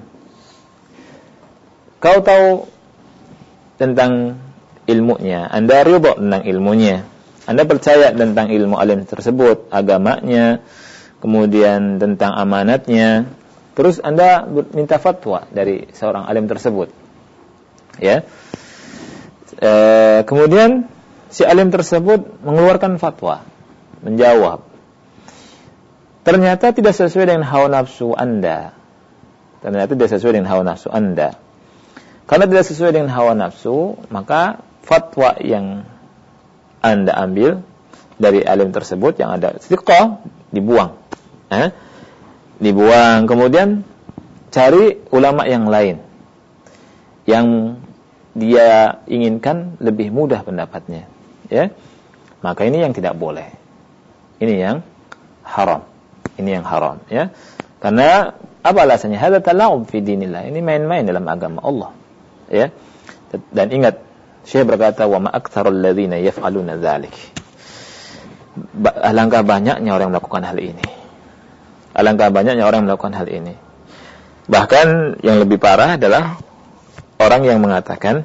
Kau tahu tentang ilmunya, Anda ridha tentang ilmunya, Anda percaya tentang ilmu alim tersebut, agamanya, kemudian tentang amanatnya, terus Anda minta fatwa dari seorang alim tersebut, ya. E, kemudian si alim tersebut mengeluarkan fatwa, menjawab, ternyata tidak sesuai dengan hawa nafsu Anda, ternyata tidak sesuai dengan hawa nafsu Anda. Karena tidak sesuai dengan hawa nafsu, maka fatwa yang Anda ambil dari alim tersebut yang ada thiqah dibuang. Eh? Dibuang, kemudian cari ulama yang lain yang dia inginkan lebih mudah pendapatnya, ya. Maka ini yang tidak boleh. Ini yang haram. Ini yang haram, ya. Karena apa alasannya? Hadza tala'ub fi dinillah. Ini main-main dalam agama Allah. Ya. Dan ingat, Syekh berkata, wa ma aktsarul ladzina yaf'aluna dzalik. Alangkah banyaknya orang yang melakukan hal ini. Alangkah banyaknya orang yang melakukan hal ini. Bahkan yang lebih parah adalah orang yang mengatakan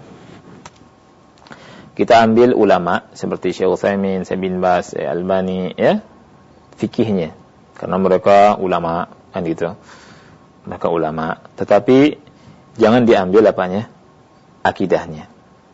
kita ambil ulama seperti Syekh Utsaimin, Syekh bin Baz, Albani, ya, fikihnya. Karena mereka ulama, kan gitu. Mereka ulama, tetapi jangan diambil apanya? Akidahnya.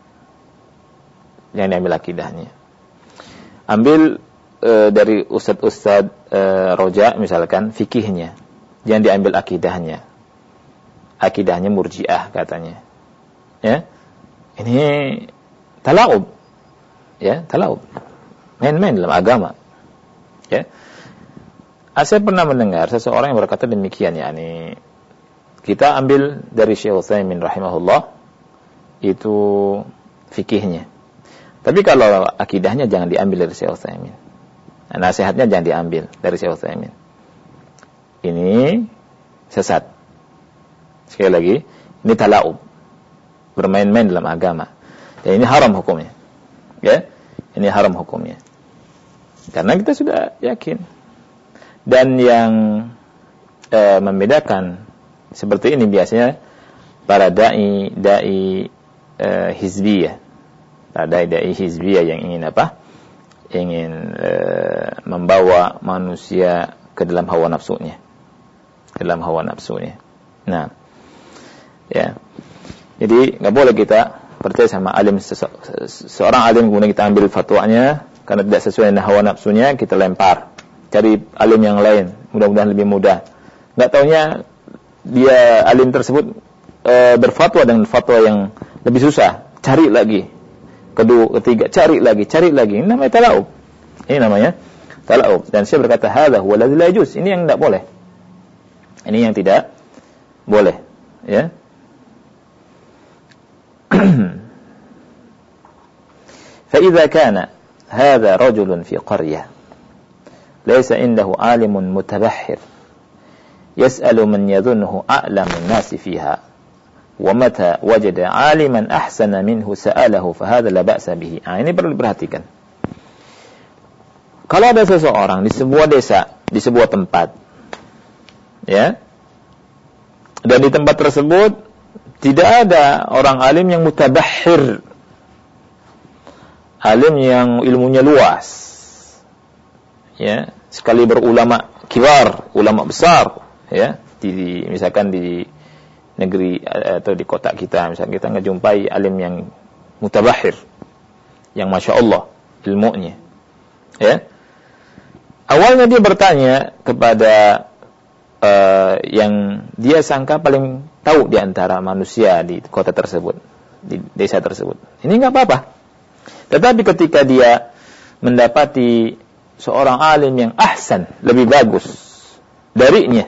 Yang diambil akidahnya. Ambil e, dari ustad-ustad e, roja misalkan fikihnya. Jangan diambil akidahnya. Akidahnya murjiah katanya. Ya. Ini talaub. Ya, talaub. Main-main dalam agama. Ya. Saya pernah mendengar seseorang yang berkata demikian, yakni kita ambil dari Syekh Utsaimin rahimahullah itu fikihnya. Tapi kalau akidahnya jangan diambil dari Syekh Utsaimin. Nah, nasihatnya jangan diambil dari Syekh Utsaimin. Ini sesat. Sekali lagi, ini talaub. Bermain-main dalam agama. Dan ini haram hukumnya. Ya? Ini haram hukumnya. Karena kita sudah yakin. Dan yang e, membedakan seperti ini biasanya para dai dai e, hizbiyah, para dai dai hizbiyah yang ingin apa? Ingin e, membawa manusia ke dalam hawa nafsunya, ke dalam hawa nafsunya. Nah, ya, jadi nggak boleh kita percaya sama alim sese- seorang alim kemudian kita ambil fatwanya karena tidak sesuai dengan hawa nafsunya kita lempar. Cari alim yang lain, mudah-mudahan lebih mudah. Nggak taunya dia alim tersebut e, berfatwa dengan fatwa yang lebih susah. Cari lagi, kedua, ketiga, cari lagi, cari lagi. Ini namanya talaub. Ini namanya talaub. Dan saya berkata, hadza huwa alladzi la yajuz. Ini yang tidak boleh. Ini yang tidak boleh. Ya. Fa idza kana hadza rajulun fi qaryah laysa indahu alimun mutabahhir yas'alu man yadhunnuhu a'lamun nasi fiha wa mata wajada 'aliman ahsana minhu sa'alahu fa hadza la ba'sa bihi. Ah, ini perlu diperhatikan. Kalau ada seseorang di sebuah desa, di sebuah tempat, ya, dan di tempat tersebut tidak ada orang alim yang mutabahhir, alim yang ilmunya luas, ya, sekali berulama kibar, ulama besar, ya, di misalkan di negeri atau di kota kita, misalkan kita ngejumpai alim yang mutabahhir, yang masya Allah ilmunya, ya. Awalnya dia bertanya kepada uh, yang dia sangka paling tahu di antara manusia di kota tersebut, di desa tersebut. Ini nggak apa-apa. Tetapi ketika dia mendapati seorang alim yang ahsan, lebih bagus darinya,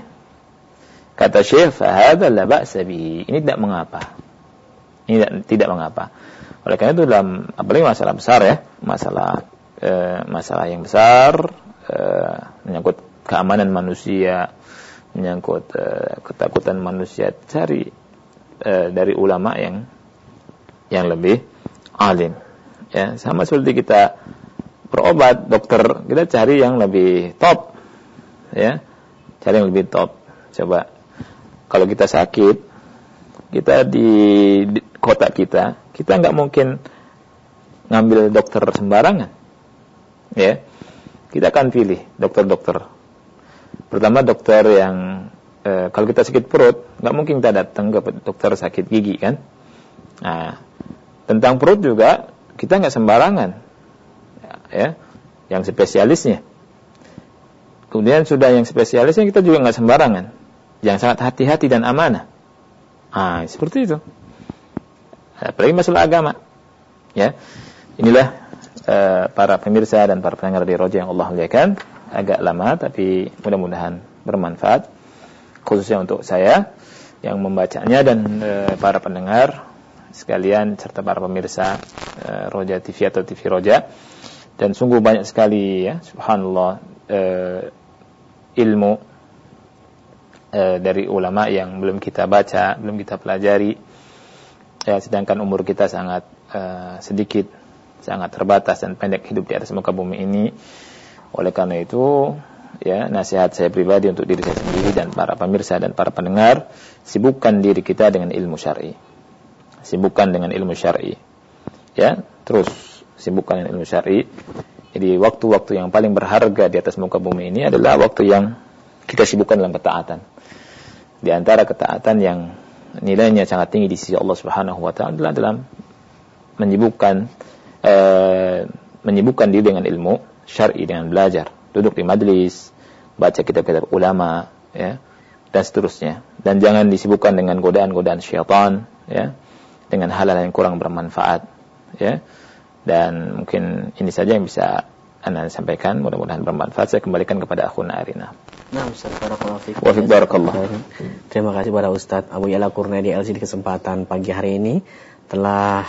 kata Syekh, "Fahadza la ba'sa bihi." Ini tidak mengapa. Ini tidak, tidak mengapa. Oleh karena itu dalam apalagi masalah besar, ya, masalah eh, masalah yang besar, eh, menyangkut keamanan manusia, menyangkut uh, ketakutan manusia, cari uh, dari ulama yang yang lebih alim, ya. Sama seperti kita berobat, dokter, kita cari yang lebih top, ya, cari yang lebih top. Coba kalau kita sakit, kita di, di kota kita, kita nggak mungkin ngambil dokter sembarangan, ya. Kita akan pilih dokter-dokter. Pertama dokter yang e, kalau kita sakit perut, nggak mungkin kita datang ke dokter sakit gigi, kan? Nah, tentang perut juga kita nggak sembarangan, ya, yang spesialisnya. Kemudian sudah yang spesialisnya kita juga nggak sembarangan, yang sangat hati-hati dan amanah. Ah, seperti itu. Apalagi masalah agama, ya. Inilah e, para pemirsa dan para pendengar di Roja yang Allah muliakan. Agak lama tapi mudah-mudahan bermanfaat, khususnya untuk saya yang membacanya dan e, para pendengar sekalian serta para pemirsa e, Roja T V atau T V Roja. Dan sungguh banyak sekali, ya, subhanallah, e, ilmu e, dari ulama yang belum kita baca, belum kita pelajari, ya, sedangkan umur kita sangat e, sedikit, sangat terbatas dan pendek hidup di atas muka bumi ini. Oleh karena itu, ya, nasihat saya pribadi untuk diri saya sendiri dan para pemirsa dan para pendengar, sibukkan diri kita dengan ilmu syar'i. Sibukkan dengan ilmu syar'i. Ya, terus sibukkan dengan ilmu syar'i. Jadi waktu-waktu yang paling berharga di atas muka bumi ini adalah waktu yang kita sibukkan dalam ketaatan. Di antara ketaatan yang nilainya sangat tinggi di sisi Allah Subhanahu wa taala adalah dalam menyibukkan eh, menyibukkan diri dengan ilmu syar'i, dengan belajar, duduk di majlis, baca kitab-kitab ulama, ya, dan seterusnya. Dan jangan disibukkan dengan godaan-godaan syaitan, ya, dengan hal-hal yang kurang bermanfaat, ya. Dan mungkin ini saja yang bisa Anda sampaikan, mudah-mudahan bermanfaat. Saya kembalikan kepada akhuna Arina. Nah, Ustaz, barakallahu fiik. Wa fiik barakallahu. Terima kasih kepada Ustaz Abu Ya'la Kurniadi L C di kesempatan pagi hari ini telah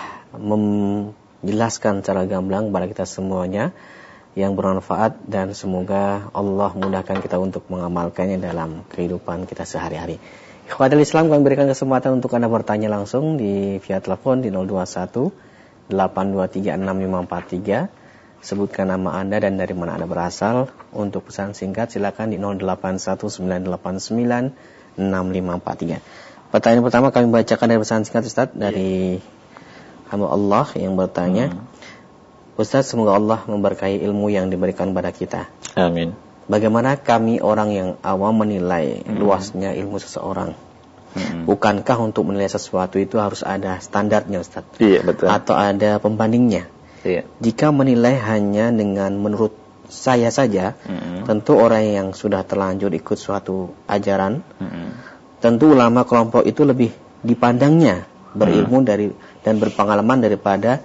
menjelaskan secara gamblang kepada kita semuanya yang bermanfaat, dan semoga Allah mudahkan kita untuk mengamalkannya dalam kehidupan kita sehari-hari. Ikhwatul Islam, kami berikan kesempatan untuk Anda bertanya langsung di via telepon di nol dua satu delapan dua tiga enam lima empat tiga. Sebutkan nama Anda dan dari mana Anda berasal. Untuk pesan singkat silakan di nol delapan satu sembilan delapan sembilan enam lima empat tiga. Pertanyaan pertama kami bacakan dari pesan singkat, Ustaz, dari hamba Allah yang bertanya. Hmm. Ustaz, semoga Allah memberkahi ilmu yang diberikan kepada kita. Amin. Bagaimana kami orang yang awam menilai hmm. luasnya ilmu seseorang? Hmm. Bukankah untuk menilai sesuatu itu harus ada standarnya, Ustaz? Iya, betul. Atau ada pembandingnya? Iya. Jika menilai hanya dengan menurut saya saja, hmm. tentu orang yang sudah terlanjur ikut suatu ajaran, hmm. tentu ulama kelompok itu lebih dipandangnya berilmu hmm. dari dan berpengalaman daripada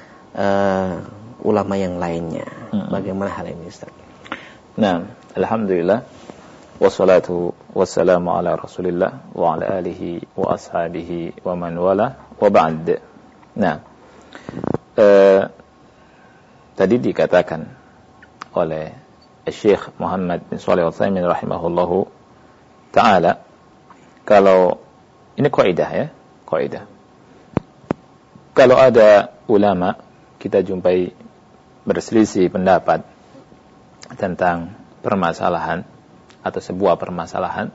uh, ulama yang lainnya. Hmm. Bagaimana hal ini, Ustaz? Nah, alhamdulillah, wassalatu wassalamu ala Rasulillah wa ala alihi wa ashabihi wa man wala wa ba'd. Nah, eh, tadi tadi dikatakan oleh Syekh Muhammad bin Shalih Al-Utsaimin rahimahullahu taala, kalau ini kaidah ya, kaidah. Kalau ada ulama kita jumpai berselisih pendapat tentang permasalahan atau sebuah permasalahan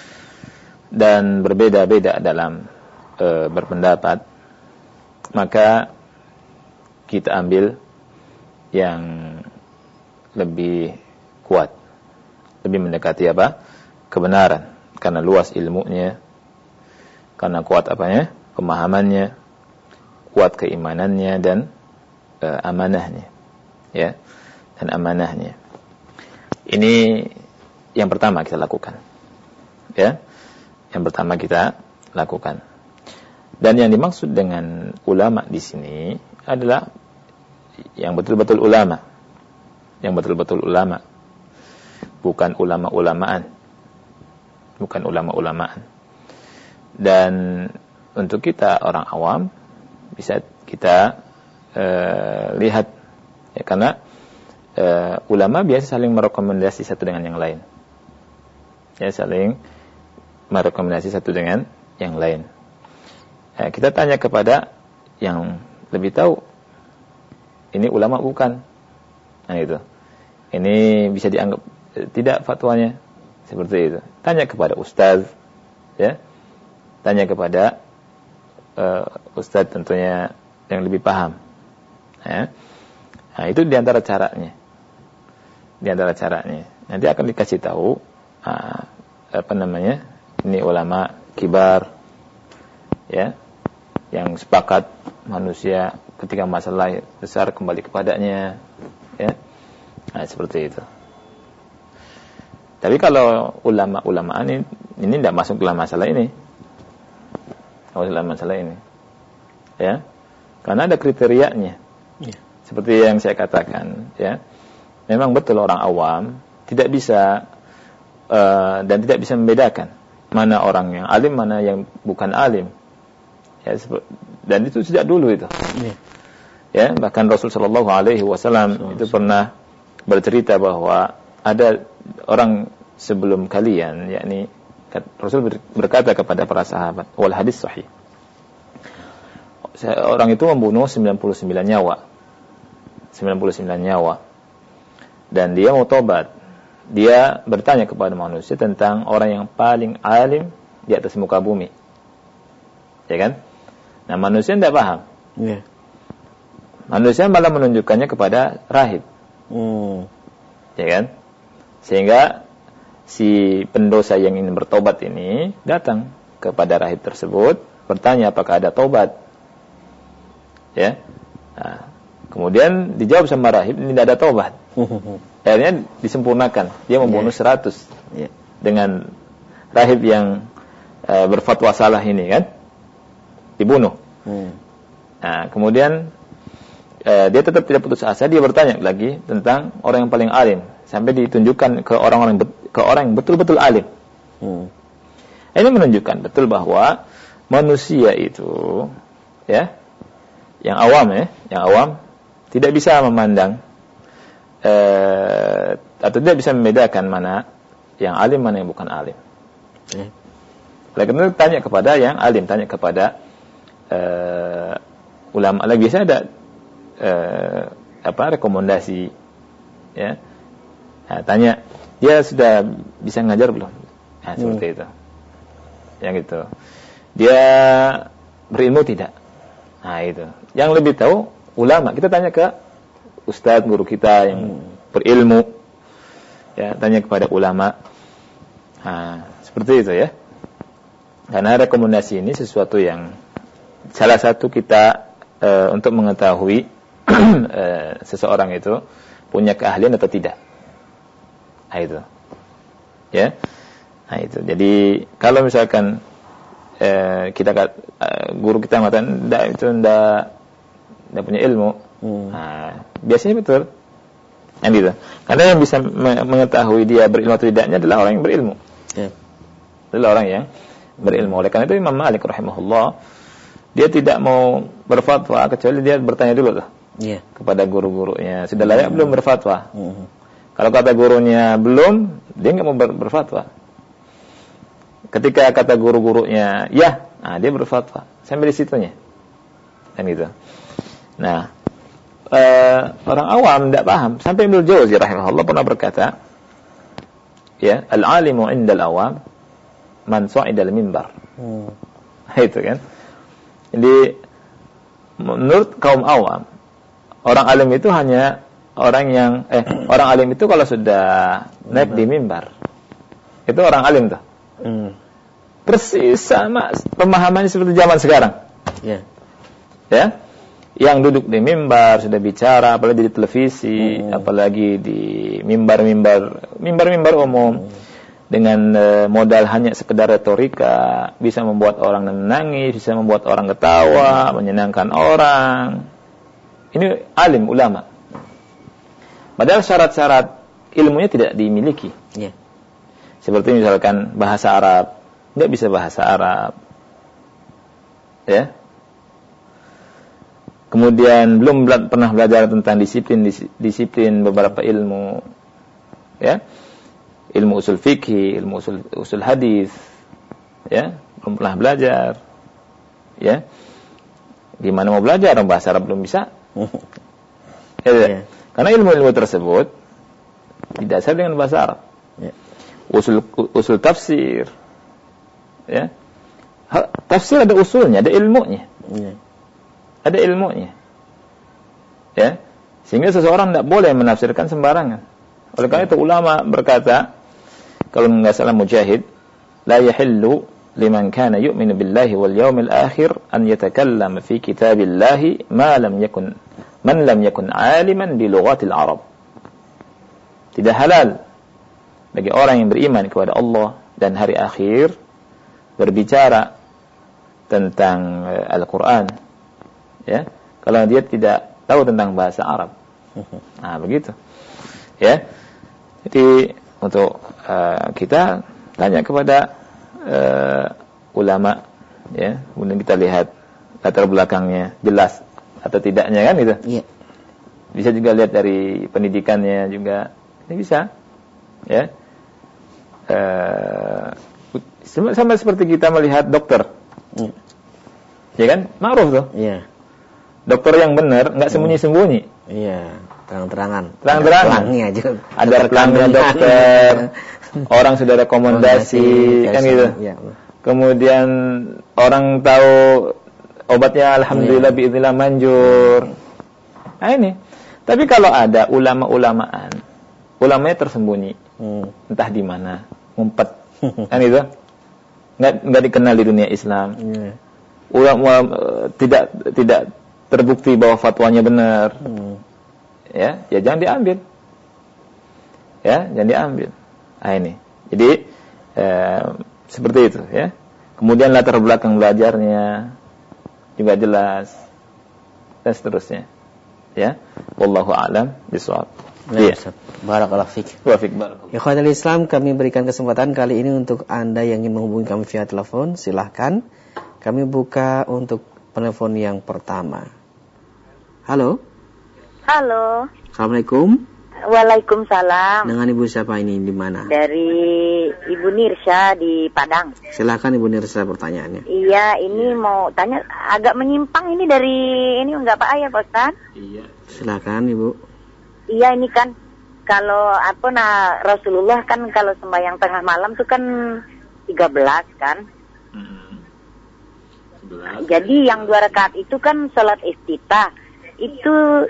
dan berbeda-beda dalam e, berpendapat, maka kita ambil yang lebih kuat, lebih mendekati apa? Kebenaran, karena luas ilmunya, karena kuat apanya? Pemahamannya, kuat keimanannya dan e, amanahnya, ya, dan amanahnya. Ini yang pertama kita lakukan, ya, yang pertama kita lakukan. Dan yang dimaksud dengan ulama di sini adalah yang betul-betul ulama, yang betul-betul ulama, bukan ulama-ulamaan, bukan ulama-ulamaan. Dan untuk kita orang awam bisa kita uh, lihat, ya, karena uh, ulama biasa saling merekomendasi satu dengan yang lain, ya, saling merekomendasi satu dengan yang lain. Uh, kita tanya kepada yang lebih tahu, ini ulama bukan, nah itu, ini bisa dianggap uh, tidak fatwanya, seperti itu. Tanya kepada ustaz, ya, tanya kepada uh, ustaz tentunya yang lebih paham, ya. Nah, itu diantara caranya, diantara caranya. Nanti akan dikasih tahu uh, apa namanya, ini ulama kibar, ya, yang sepakat manusia ketika masalah besar kembali kepadanya, ya. Nah, seperti itu. Tapi kalau ulama-ulamaan ini, ini tidak masuk dalam masalah ini, dalam masalah ini, ya, karena ada kriterianya, ya. Seperti yang saya katakan, ya, memang betul orang awam tidak bisa uh, dan tidak bisa membedakan mana orang yang alim, mana yang bukan alim, ya, dan itu sejak dulu itu, ya, ya, bahkan Rasul Shallallahu Alaihi Wasallam itu pernah bercerita bahwa ada orang sebelum kalian, yakni Rasul berkata kepada para sahabat, wal hadis sahih, orang itu membunuh sembilan puluh sembilan nyawa, sembilan puluh sembilan nyawa, dan dia mau tobat. Dia bertanya kepada manusia tentang orang yang paling alim di atas muka bumi, ya kan? Nah, manusia tidak paham, yeah. Manusia malah menunjukkannya kepada rahib, mm. ya kan? Sehingga si pendosa yang ingin bertobat ini datang kepada rahib tersebut, bertanya apakah ada tobat, ya. Nah, kemudian dijawab sama rahib, ini tidak ada tobat. Akhirnya disempurnakan, dia membunuh seratus, yeah. Dengan rahib yang e, berfatwa salah ini, kan, dibunuh. Hmm. Nah, kemudian e, dia tetap tidak putus asa, dia bertanya lagi tentang orang yang paling alim, sampai ditunjukkan ke orang-orang ke orang yang betul-betul alim. Hmm. Ini menunjukkan betul bahwa manusia itu, ya, yang awam, ya, yang awam tidak bisa memandang eh, atau tidak bisa membedakan mana yang alim, mana yang bukan alim. Hmm. Oleh karena itu tanya kepada yang alim, tanya kepada eh, ulama. Lagi biasa ada eh, apa rekomendasi, ya. Nah, tanya dia sudah bisa ngajar belum? Nah, seperti hmm. itu. Yang itu. Dia berilmu tidak? Nah, itu. Yang lebih tahu ulama. Kita tanya ke ustadz guru kita yang hmm. berilmu. Ya, tanya kepada ulama. Nah, seperti itu, ya. Karena rekomendasi ini sesuatu yang salah satu kita e, untuk mengetahui e, seseorang itu punya keahlian atau tidak. Nah, itu. Ya. Nah, itu. Jadi kalau misalkan eh, kita eh, guru kita mengatakan enggak, itu enggak enggak punya ilmu. Hmm. Nah, biasanya betul. Yang gitu. Karena yang bisa mengetahui dia berilmu atau tidaknya adalah orang yang berilmu. Ya. Adalah orang yang berilmu. Oleh karena itu Imam Malik rahimahullah, dia tidak mau berfatwa kecuali dia bertanya dulu tuh Yeah. Kepada guru-gurunya. Sudah layak hmm. belum berfatwa? Hmm. Kalau kata gurunya belum, dia nggak mau ber- berfatwa. Ketika kata guru-gurunya ya, nah dia berfatwa. Sampai di situnya. Kan gitu. Nah, uh, orang awam tidak paham. Sampai Ibnu Jauzi rahimahullah pernah berkata, ya, al-alimu 'inda al-awam man sa'ida al-mimbar. Hmm. Itu kan. Jadi menurut kaum awam, orang alim itu hanya orang yang eh orang alim itu kalau sudah naik di mimbar. Itu orang alim tuh. Hmm. Persis sama pemahamannya seperti zaman sekarang. Yeah. Ya. Yang duduk di mimbar sudah bicara, apalagi di televisi, hmm. apalagi di mimbar-mimbar mimbar-mimbar umum. Hmm. Dengan uh, modal hanya sekedar retorika, bisa membuat orang menangis, bisa membuat orang ketawa, menyenangkan orang. Ini alim, ulama. Padahal syarat-syarat ilmunya tidak dimiliki. Yeah. Seperti misalkan bahasa Arab, nggak bisa bahasa Arab. Ya. Kemudian belum bela- pernah belajar tentang disiplin disiplin beberapa ilmu. Ya. Ilmu usul fikih, ilmu usul, usul hadis, ya, belum pernah belajar, ya, gimana mau belajar orang bahasa Arab belum bisa, ya, yeah. Karena ilmu-ilmu tersebut didasari dengan bahasa Arab, yeah. usul usul tafsir, ya, tafsir ada usulnya, ada ilmunya, yeah. ada ilmunya, ya, sehingga seseorang tidak boleh menafsirkan sembarangan. Oleh karena itu ulama berkata, kalau enggak salah Mujahid, la yahillu liman kana yu'minu billahi wal yawmil akhir an yatakallama fi kitabillahi ma lam yakun man lam yakun aliman bi lughatil arab. Tidak halal bagi orang yang beriman kepada Allah dan hari akhir berbicara tentang uh, Al-Qur'an, ya, kalau dia tidak tahu tentang bahasa Arab. Nah, begitu. Ya. Jadi untuk uh, kita tanya kepada uh, ulama, ya, kemudian kita lihat latar belakangnya jelas atau tidaknya, kan gitu. Iya. Bisa juga lihat dari pendidikannya juga, ini bisa, ya. Uh, sama, sama seperti kita melihat dokter, iya. Ya kan, ma'ruf tuh. Iya. Dokter yang benar nggak sembunyi-sembunyi. Iya. Terang-terangan. Terang-terangan. Aja. Ada pelangnya dokter. Orang sudah rekomendasi, kan gitu. Ya. Kemudian orang tahu obatnya alhamdulillah ya. Biidznillah manjur. Nah ini. Tapi kalau ada ulama-ulamaan, ulamanya tersembunyi. Hmm. Entah di mana, ngumpet. Kan gitu. Enggak enggak dikenal di dunia Islam. Ya. Ulama uh, tidak tidak terbukti bahwa fatwanya benar. Hmm. Ya, ya jangan diambil. Ya, jangan diambil. Nah ini. Jadi eh, seperti itu, ya. Kemudian latar belakang belajarnya juga jelas dan seterusnya. Ya. Wallahu a'lam bishawab. Ya, barakallahu fiik. Wa fiik barakallahu. Ikhwatul Islam, kami berikan kesempatan kali ini untuk Anda yang ingin menghubungi kami via telepon, silahkan. Kami buka untuk penelpon yang pertama. Halo. Halo. Assalamualaikum. Waalaikumsalam. Dengan Ibu siapa ini, di mana? Dari Ibu Nirsha di Padang. Silakan Ibu Nirsha pertanyaannya. Iya, ini mau tanya agak menyimpang ini dari ini enggak Pak ya, Pak Ustaz? Iya. Silakan Ibu. Iya, ini kan kalau apa nah Rasulullah kan kalau sembahyang tengah malam tuh kan tiga belas kan? Mm-hmm. sebelas. Jadi yang dua rakaat itu kan salat iftitah. Itu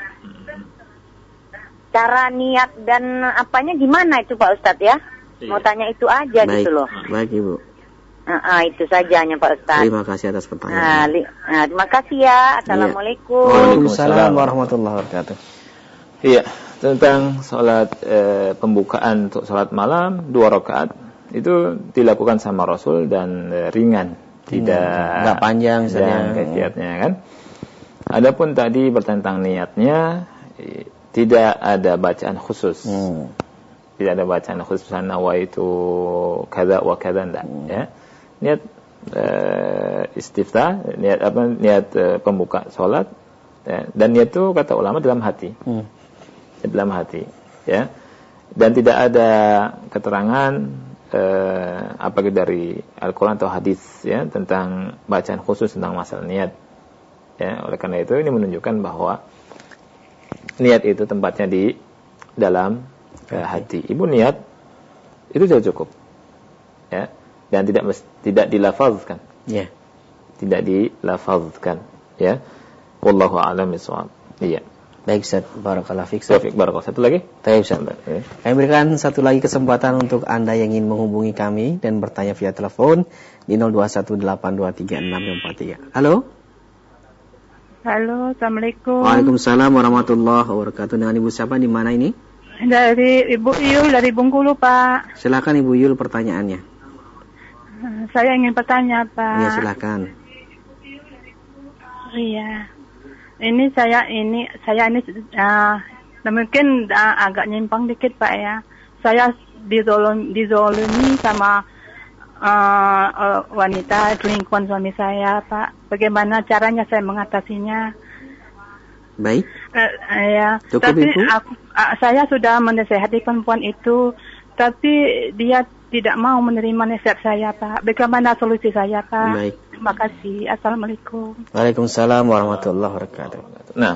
cara niat dan apanya gimana itu Pak Ustadz ya? Iya. Mau tanya itu aja. Baik, gitu loh. Baik Ibu. Uh, uh, itu saja hanya Pak Ustadz. Terima kasih atas pertanyaan. Nah, li- nah, terima kasih ya. Assalamualaikum. Iya. Waalaikumsalam warahmatullahi wabarakatuh. Iya, tentang sholat eh, pembukaan untuk sholat malam dua rakaat itu dilakukan sama Rasul dan eh, ringan, tidak nggak panjang saja kegiatannya kan. Adapun tadi bertentang niatnya, tidak ada bacaan khusus. Hmm. Tidak ada bacaan khusus nawaitu kada wa kada, enggak, hmm. ya. Niat uh, istiftah, niat apa? Niat uh, pembuka salat Ya. Dan niat itu kata ulama dalam hati. Hmm. Dalam hati, ya. Dan tidak ada keterangan eh, apakah dari Al-Qur'an atau hadis ya tentang bacaan khusus tentang masalah niat. Ya, oleh karena itu ini menunjukkan bahwa niat itu tempatnya di dalam eh, hati. Ibu niat itu sudah cukup. Ya. Dan tidak tidak dilafazkan. Ya. Tidak dilafazkan, ya. Wallahu a'lam bishawab. Iya. Baik, Ustaz. Barakallahu fiik. Taufik barakallahu. Satu lagi? Baik, Ustaz. Ya. Kami berikan satu lagi kesempatan untuk Anda yang ingin menghubungi kami dan bertanya via telepon di nol dua satu delapan dua tiga enam empat tiga. Halo? Halo, Assalamualaikum. Waalaikumsalam warahmatullahi wabarakatuh. Dengan Ibu siapa di mana ini? Dari Ibu Yul dari Bengkulu, Pak. Silakan Ibu Yul pertanyaannya. Saya ingin bertanya, Pak. Iya, silakan. Iya. Ini saya ini saya ini uh, mungkin uh, agak nyimpang dikit, Pak, ya. Saya dizolimi, dizolimi sama uh, uh, wanita lingkungan suami saya, Pak. Bagaimana caranya saya mengatasinya? Baik. Uh, uh, ya. Cukup, tapi Ibu? aku, uh, saya sudah menasihati perempuan itu, tapi dia tidak mau menerima nasihat saya, Pak. Bagaimana solusi saya, Pak? Baik. Terima kasih. Assalamualaikum. Waalaikumsalam warahmatullahi wabarakatuh. Nah,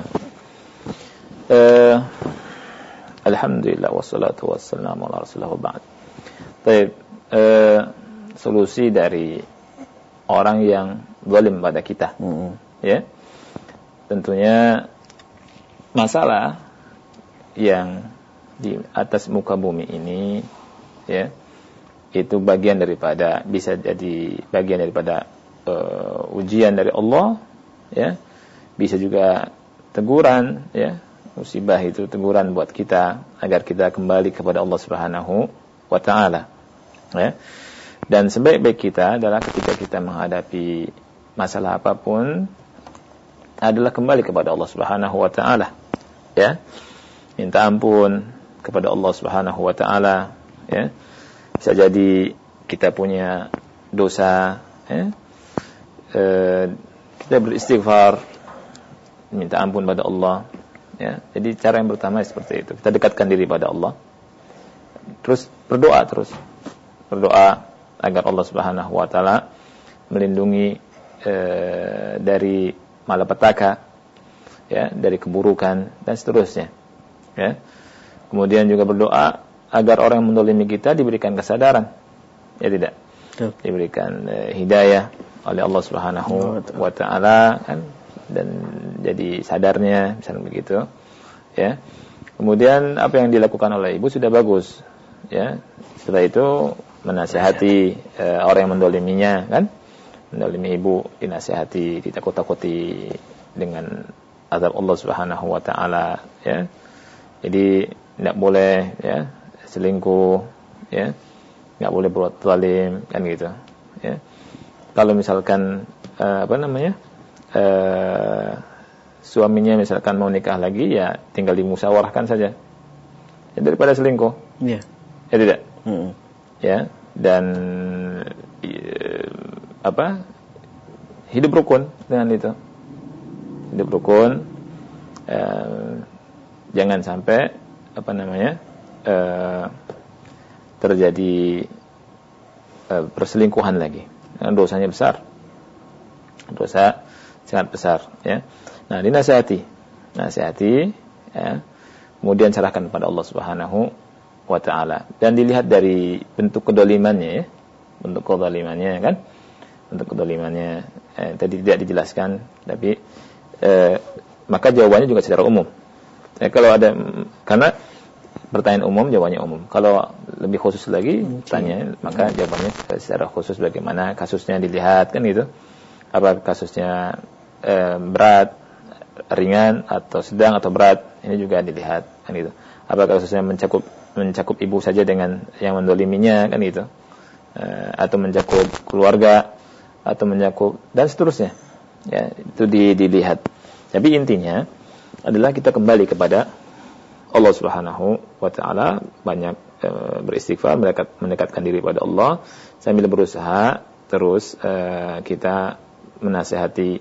eh, alhamdulillah wassalatu wassalamu ala rasulillah wa ba'd. Baik, eh, solusi dari orang yang zalim pada kita, mm-hmm. ya, tentunya masalah yang di atas muka bumi ini, ya, itu bagian daripada bisa jadi bagian daripada uh, ujian dari Allah, ya, bisa juga teguran, ya, musibah itu teguran buat kita agar kita kembali kepada Allah Subhanahu wa taala, ya. Dan sebaik-baik kita adalah ketika kita menghadapi masalah apapun adalah kembali kepada Allah Subhanahu wa taala, ya. Minta ampun kepada Allah Subhanahu wa taala, ya. Bisa jadi kita punya dosa, ya. E, kita beristighfar, minta ampun pada Allah, ya. Jadi cara yang pertama seperti itu. Kita dekatkan diri pada Allah. Terus berdoa terus. Berdoa agar Allah Subhanahu wa taala melindungi e, dari malapetaka, ya, dari keburukan dan seterusnya, ya. Kemudian juga berdoa agar orang yang mendolimi kita diberikan kesadaran, ya tidak, Tuh. diberikan uh, hidayah oleh Allah Subhanahu wa taala, kan, dan jadi sadarnya, misalnya begitu, ya. Kemudian apa yang dilakukan oleh ibu sudah bagus, ya. Setelah itu menasihati uh, orang yang mendoliminya, kan, mendolimi ibu dinasihati, ditakut-takuti dengan azab Allah Subhanahu wa taala, ya. Jadi tidak boleh, ya, selingkuh, ya, nggak boleh berbuat zalim, kan gitu, ya. Kalau misalkan uh, apa namanya uh, suaminya misalkan mau nikah lagi, ya tinggal dimusyawarahkan saja, ya, daripada selingkuh, ya, ya tidak, hmm. ya, dan uh, apa hidup rukun dengan itu, hidup rukun, uh, jangan sampai apa namanya Uh, terjadi uh, perselingkuhan lagi, nah, dosanya besar, dosa sangat besar, ya. Nah, dinasihati, nasihati, ya. Kemudian serahkan kepada Allah Subhanahu wa taala dan dilihat dari bentuk kedolimannya, ya, bentuk kedolimannya, kan, bentuk kedolimannya eh, tadi tidak dijelaskan, tapi eh, maka jawabannya juga secara umum. Ya, kalau ada, karena pertanyaan umum, jawabannya umum. Kalau lebih khusus lagi tanya, maka jawabannya secara khusus bagaimana kasusnya dilihat, kan gitu. Apa kasusnya eh, berat, ringan, atau sedang, atau berat, ini juga dilihat, kan gitu. Apa kasusnya mencakup mencakup ibu saja dengan yang mendoliminya, kan gitu. Eh, atau mencakup keluarga, atau mencakup, dan seterusnya. Ya, itu di, dilihat. Tapi intinya adalah kita kembali kepada Allah Subhanahu wa taala, banyak e, beristighfar, mendekat, mendekatkan diri pada Allah sambil berusaha terus e, kita menasihati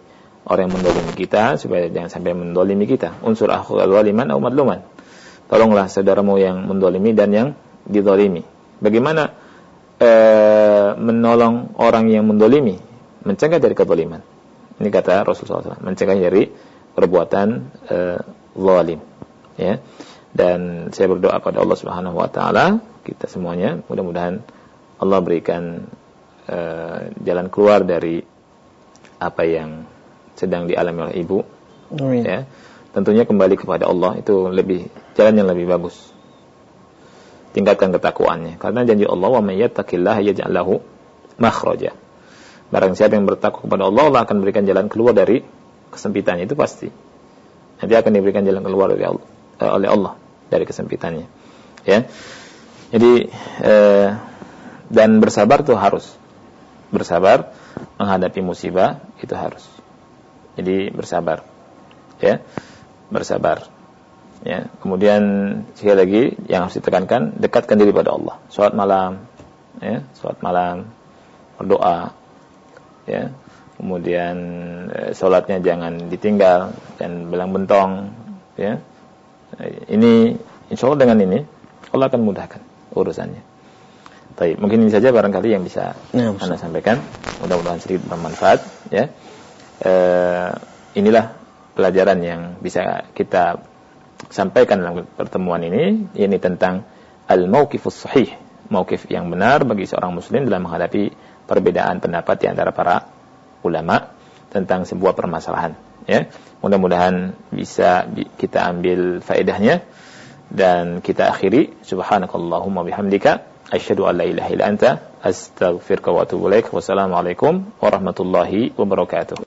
orang yang mendolimi kita supaya jangan sampai mendolimi kita. Unsur akhul zaliman atau madluman. Tolonglah saudaramu yang mendolimi dan yang didolimi. Bagaimana e, menolong orang yang mendolimi? Mencegah dari kezaliman. Ini kata Rasulullah shallallahu alaihi wasallam. Mencegah dari perbuatan e, zalim. Ya. Dan saya berdoa pada Allah Subhanahu Wa Taala kita semuanya, mudah-mudahan Allah berikan e, jalan keluar dari apa yang sedang dialami oleh ibu. Oh, iya. Ya. Tentunya kembali kepada Allah itu lebih jalan yang lebih bagus. Tingkatkan ketakwaannya. Karena janji Allah, wa may yattaqillaha yaj'al lahu makhraja. Barang siapa yang bertakwa kepada Allah, Allah akan berikan jalan keluar dari kesempitannya, itu pasti. Nanti akan diberikan jalan keluar dari Allah, eh, oleh Allah dari kesempitannya. Ya. Jadi eh, dan bersabar itu harus. Bersabar menghadapi musibah itu harus. Jadi bersabar. Ya. Bersabar. Ya, kemudian sekali lagi yang harus ditekankan, dekatkan diri pada Allah. Salat malam, ya, salat malam, berdoa, ya. Kemudian eh, salatnya jangan ditinggal dan belang bentong, ya. Ini insya Allah dengan ini Allah akan mudahkan urusannya. Baik, mungkin ini saja barangkali yang bisa ya, Anda sampaikan. Mudah-mudahan sedikit bermanfaat, ya. Eh, inilah pelajaran yang bisa kita sampaikan dalam pertemuan ini, yakni tentang al-mauqifus sahih, mauqif yang benar bagi seorang muslim dalam menghadapi perbedaan pendapat di antara para ulama tentang sebuah permasalahan, ya. Mudah-mudahan bisa kita ambil faedahnya dan kita akhiri. Subhanakallahumma bihamdika asyhadu an la ilaha illa anta astaghfiruka wa atubu ilaik. Wassalamualaikum warahmatullahi wabarakatuh.